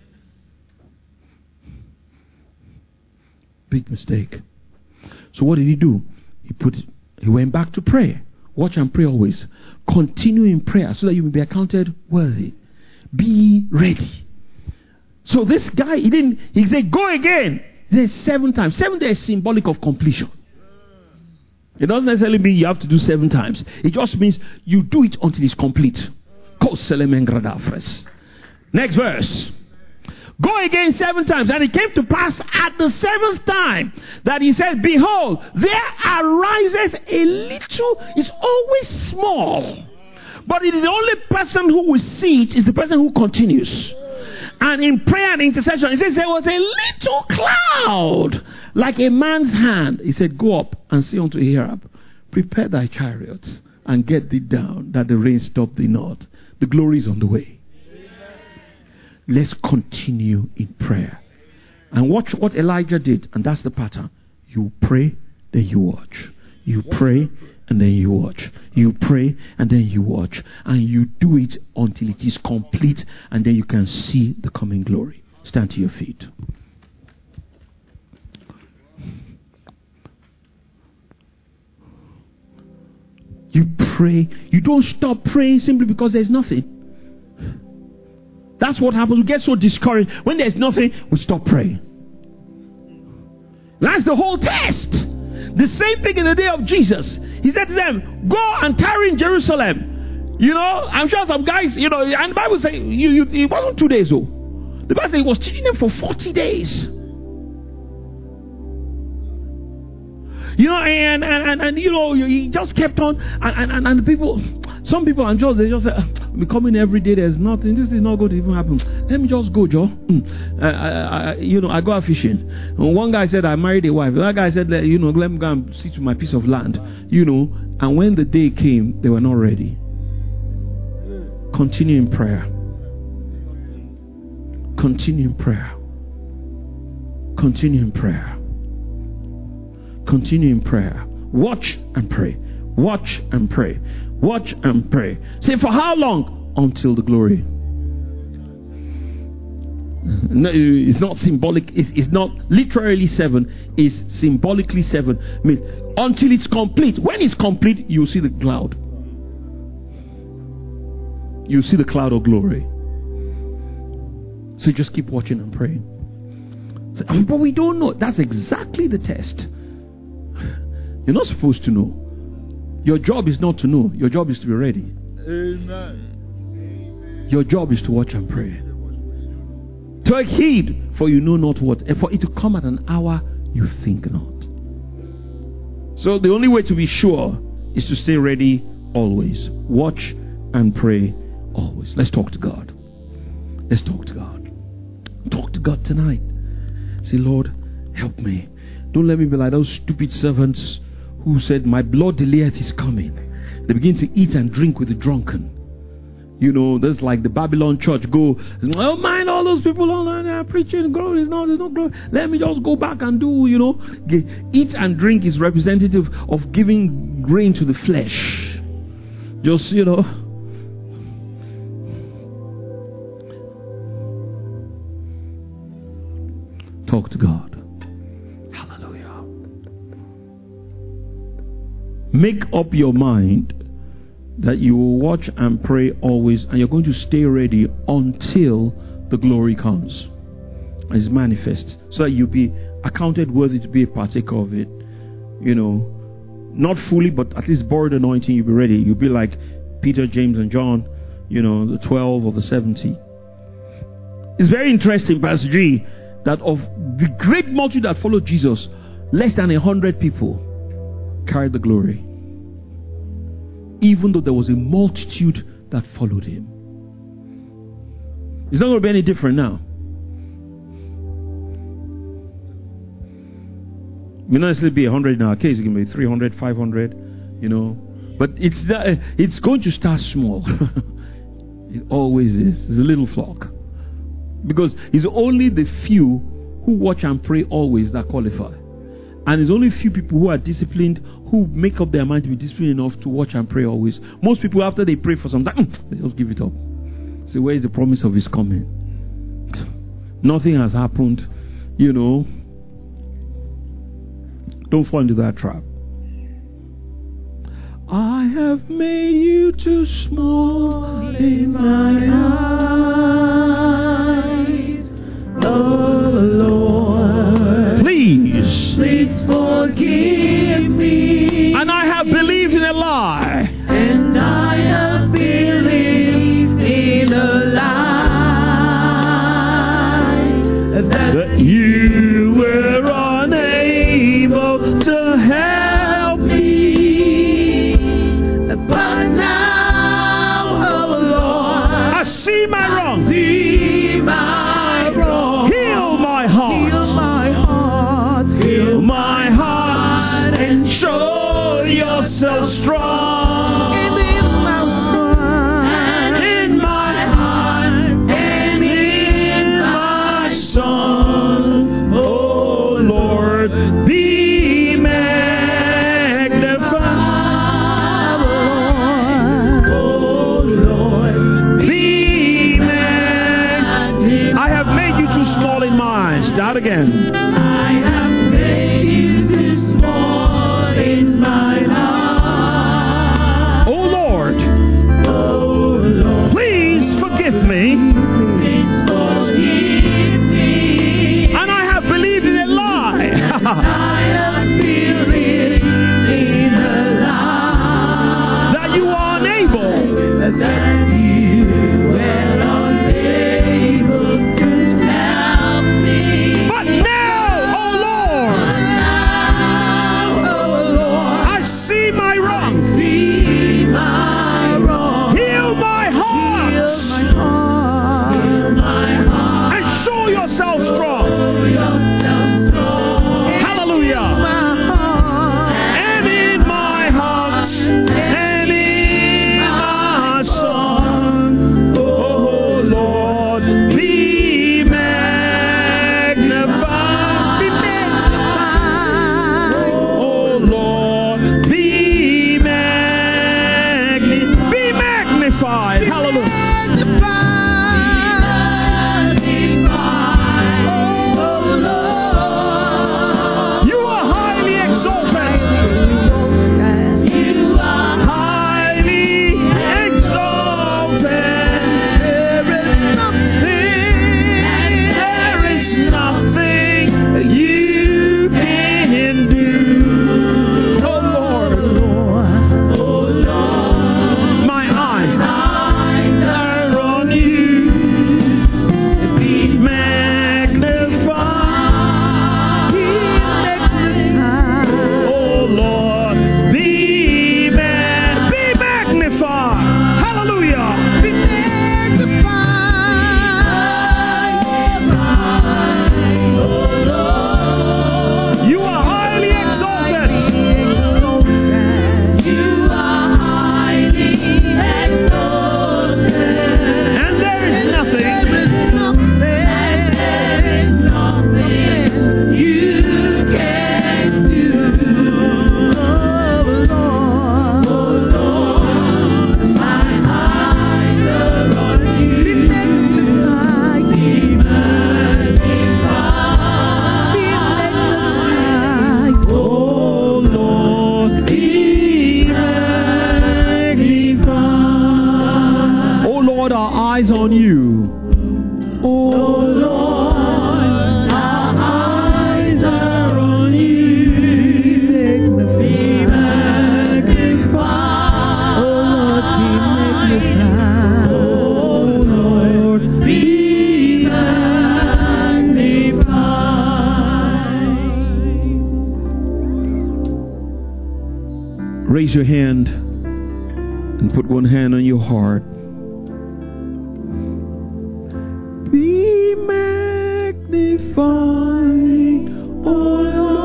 Big mistake. So what did he do? He went back to pray. Watch and pray always. Continue in prayer so that you will be accounted worthy. Be ready. So this guy, he said, go again. He said 7 times. 7 days is symbolic of completion. It doesn't necessarily mean you have to do 7 times. It just means you do it until it's complete. Next verse. Go again 7 times. And it came to pass at the 7th time that he said, behold, there ariseth a little, it's always small. But it is the only person who will see it is the person who continues. And in prayer and intercession, it says there was a little cloud like a man's hand. He said, go up and say unto Ahab, prepare thy chariots and get thee down, that the rain stop thee not. The glory is on the way. Let's continue in prayer. And watch what Elijah did. And that's the pattern. You pray, then you watch. You pray, and then you watch. You pray, and then you watch. And you do it until it is complete, and then you can see the coming glory. Stand to your feet. You pray. You don't stop praying simply because there's nothing. That's what happens. We get so discouraged. When there's nothing, we stop praying. That's the whole test. The same thing in the day of Jesus. He said to them, go and tarry in Jerusalem. You know, I'm sure some guys, you know, and the Bible says, it wasn't 2 days though. The Bible says he was teaching them for 40 days. You know, and you know, he just kept on, and the people, some people are just, they just say, we're coming every day, there's nothing, this is not going to even happen. Let me just go, Joe. You know, I go out fishing. And one guy said, I married a wife. The other guy said, you know, let me go and see to my piece of land. You know, and when the day came, they were not ready. Continue in prayer. Continue in prayer. Continue in prayer. Continue in prayer. Watch and pray. Watch and pray. Watch and pray. Say, for how long? Until the glory. No, it's not symbolic. It's not literally 7. It's symbolically 7. I mean, until it's complete. When it's complete, you'll see the cloud. You'll see the cloud of glory. So just keep watching and praying. So, but we don't know. That's exactly the test. You're not supposed to know. Your job is not to know. Your job is to be ready. Amen. Your job is to watch and pray. Take heed, for you know not what, and for it to come at an hour you think not. So the only way to be sure is to stay ready always. Watch and pray always. Let's talk to God. Let's talk to God. Talk to God tonight. Say, Lord, help me. Don't let me be like those stupid servants who said, my blood delayeth is coming. They begin to eat and drink with the drunken. You know, that's like the Babylon church go, oh, mind all those people online are preaching, glory is not, there's no glory. Let me just go back and do, you know. Eat and drink is representative of giving grain to the flesh. Just, you know. Talk to God. Make up your mind that you will watch and pray always, and you're going to stay ready until the glory comes and is manifest, so that you'll be accounted worthy to be a partaker of it. You know, not fully, but at least borrowed anointing, you'll be ready. You'll be like Peter, James, and John, you know, the 12 or the 70. It's very interesting, Pastor G, that of the great multitude that followed Jesus, less than 100 people carried the glory, even though there was a multitude that followed him. It's not going to be any different now. It may not necessarily be 100 in our case. It can be 300, 500, you know. But it's going to start small. It always is. It's a little flock. Because it's only the few who watch and pray always that qualify. And it's only few people who are disciplined, who make up their mind to be disciplined enough to watch and pray always. Most people, after they pray for some time, they just give it up. So where is the promise of his coming? Nothing has happened, you know. Don't fall into that trap. I have made you too small in my eyes. again. I have made you this morning my life. Oh Lord, Oh Lord, please forgive me. please forgive me. And I have believed in a lie. I have believed in a lie. That you are unable. That you were unable to help me. But now, oh Lord, Now, oh Lord, I see my wrong. see my wrong. Heal my heart. Heal my heart. Heal my heart. And show yourself strong. Show yourself strong. Hallelujah. My heart. And in my heart, and in my song, oh Lord, be magnified. Be magnified. Oh Lord, be magnified. Hallelujah. You are highly exalted. Highly exalted. There is nothing you can do. Oh Lord, my eyes are on you. Be magnified. Oh Lord, be magnified. Hallelujah. You are highly exalted. And there is nothing Oh Lord, be magnified. Oh Lord, our eyes on you. Oh Lord, our eyes are on you. Be magnified. Oh Lord, be magnified. Raise your hand and put one hand on your heart. Be magnified, oh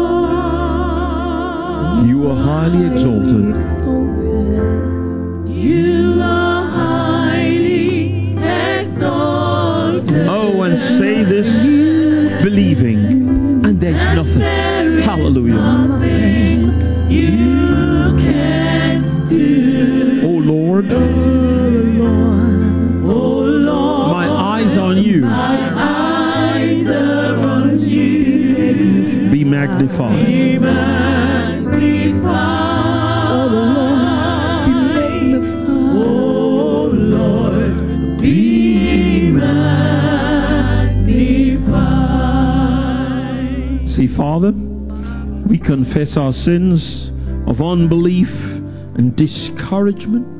Lord. You are highly exalted. You are highly exalted. Oh, and say this believing, and there's nothing. Hallelujah. Nothing you can't do. Oh Lord, Oh Lord, my eyes on you. my eyes are on you. Be magnified. Be magnified. Oh Lord, be magnified. See, Father, we confess our sins of unbelief and discouragement.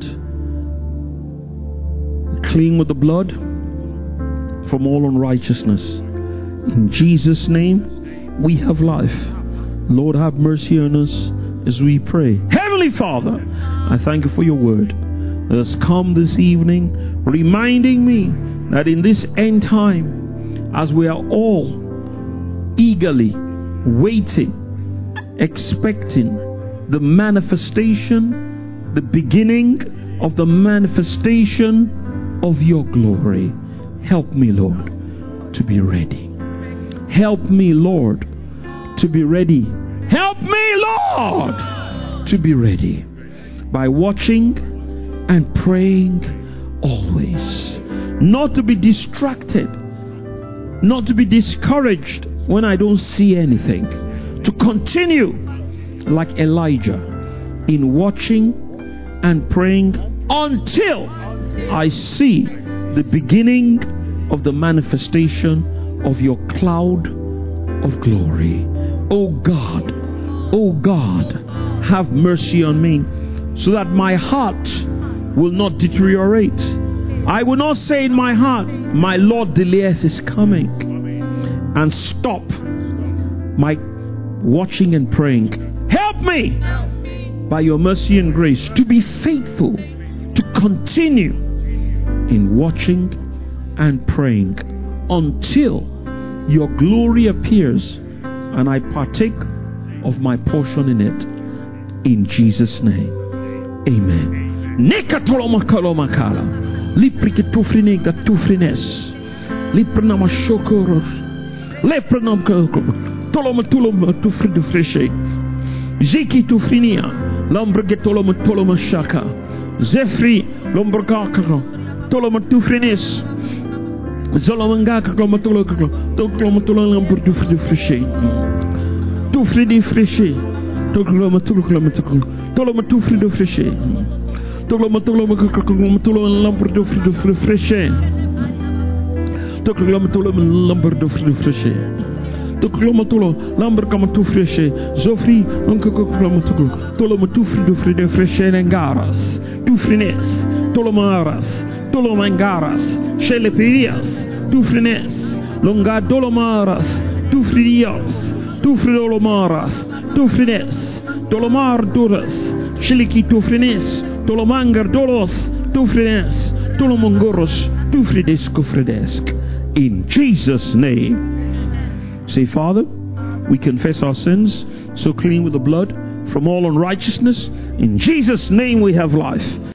Clean with the blood from all unrighteousness. In Jesus' name, we have life. Lord, have mercy on us as we pray. Heavenly Father, I thank you for your word that has come this evening, reminding me that in this end time, as we are all eagerly waiting, expecting the manifestation, the beginning of the manifestation of your glory, help me, Lord, to be ready. Help me, Lord, to be ready. Help me, Lord, to be ready by watching and praying always. Not to be distracted, not to be discouraged when I don't see anything, to continue like Elijah in watching and praying until I see the beginning of the manifestation of your cloud of glory. Oh God, have mercy on me, so that my heart will not deteriorate. I will not say in my heart, my Lord delayeth his coming, and stop my watching and praying. Help me by your mercy and grace to be faithful, to continue in watching and praying until your glory appears and I partake of my portion in it. In Jesus' name, amen. Nekatolomakalomakala, lipriketufrine gatufrines, lipranamashokoro, lepranamkoko, tolomatulomatufridufreshe, ziki tufrinia, lambregetolomatolomashaka, zefri, lombrgakaro, tolomatufrines, zolomangaka, klomatolokako, toklomatolombrgufridufreshe, tufridifreshe, toklomatuloklomatoko, tolomatufridufreshe, toklomatolombrgufridufreshe, toklomatolombrgufridufreshe, toklomatolo lambrkamatufreshe, zofri unkoklomatoko, tolomatufridufreshe nengaras, tufrines, tolomaras, tolomangaras, shelepirias, tufrines, longadolomaras, tufridias, tufridolomaras, tufrines, tolomar duras, shiliki tufrines, tolomangar dolos, tufrines, tolomongoros, tufrides kufridesk. In Jesus' name. Say, Father, we confess our sins, so clean with the blood from all unrighteousness. In Jesus' name we have life.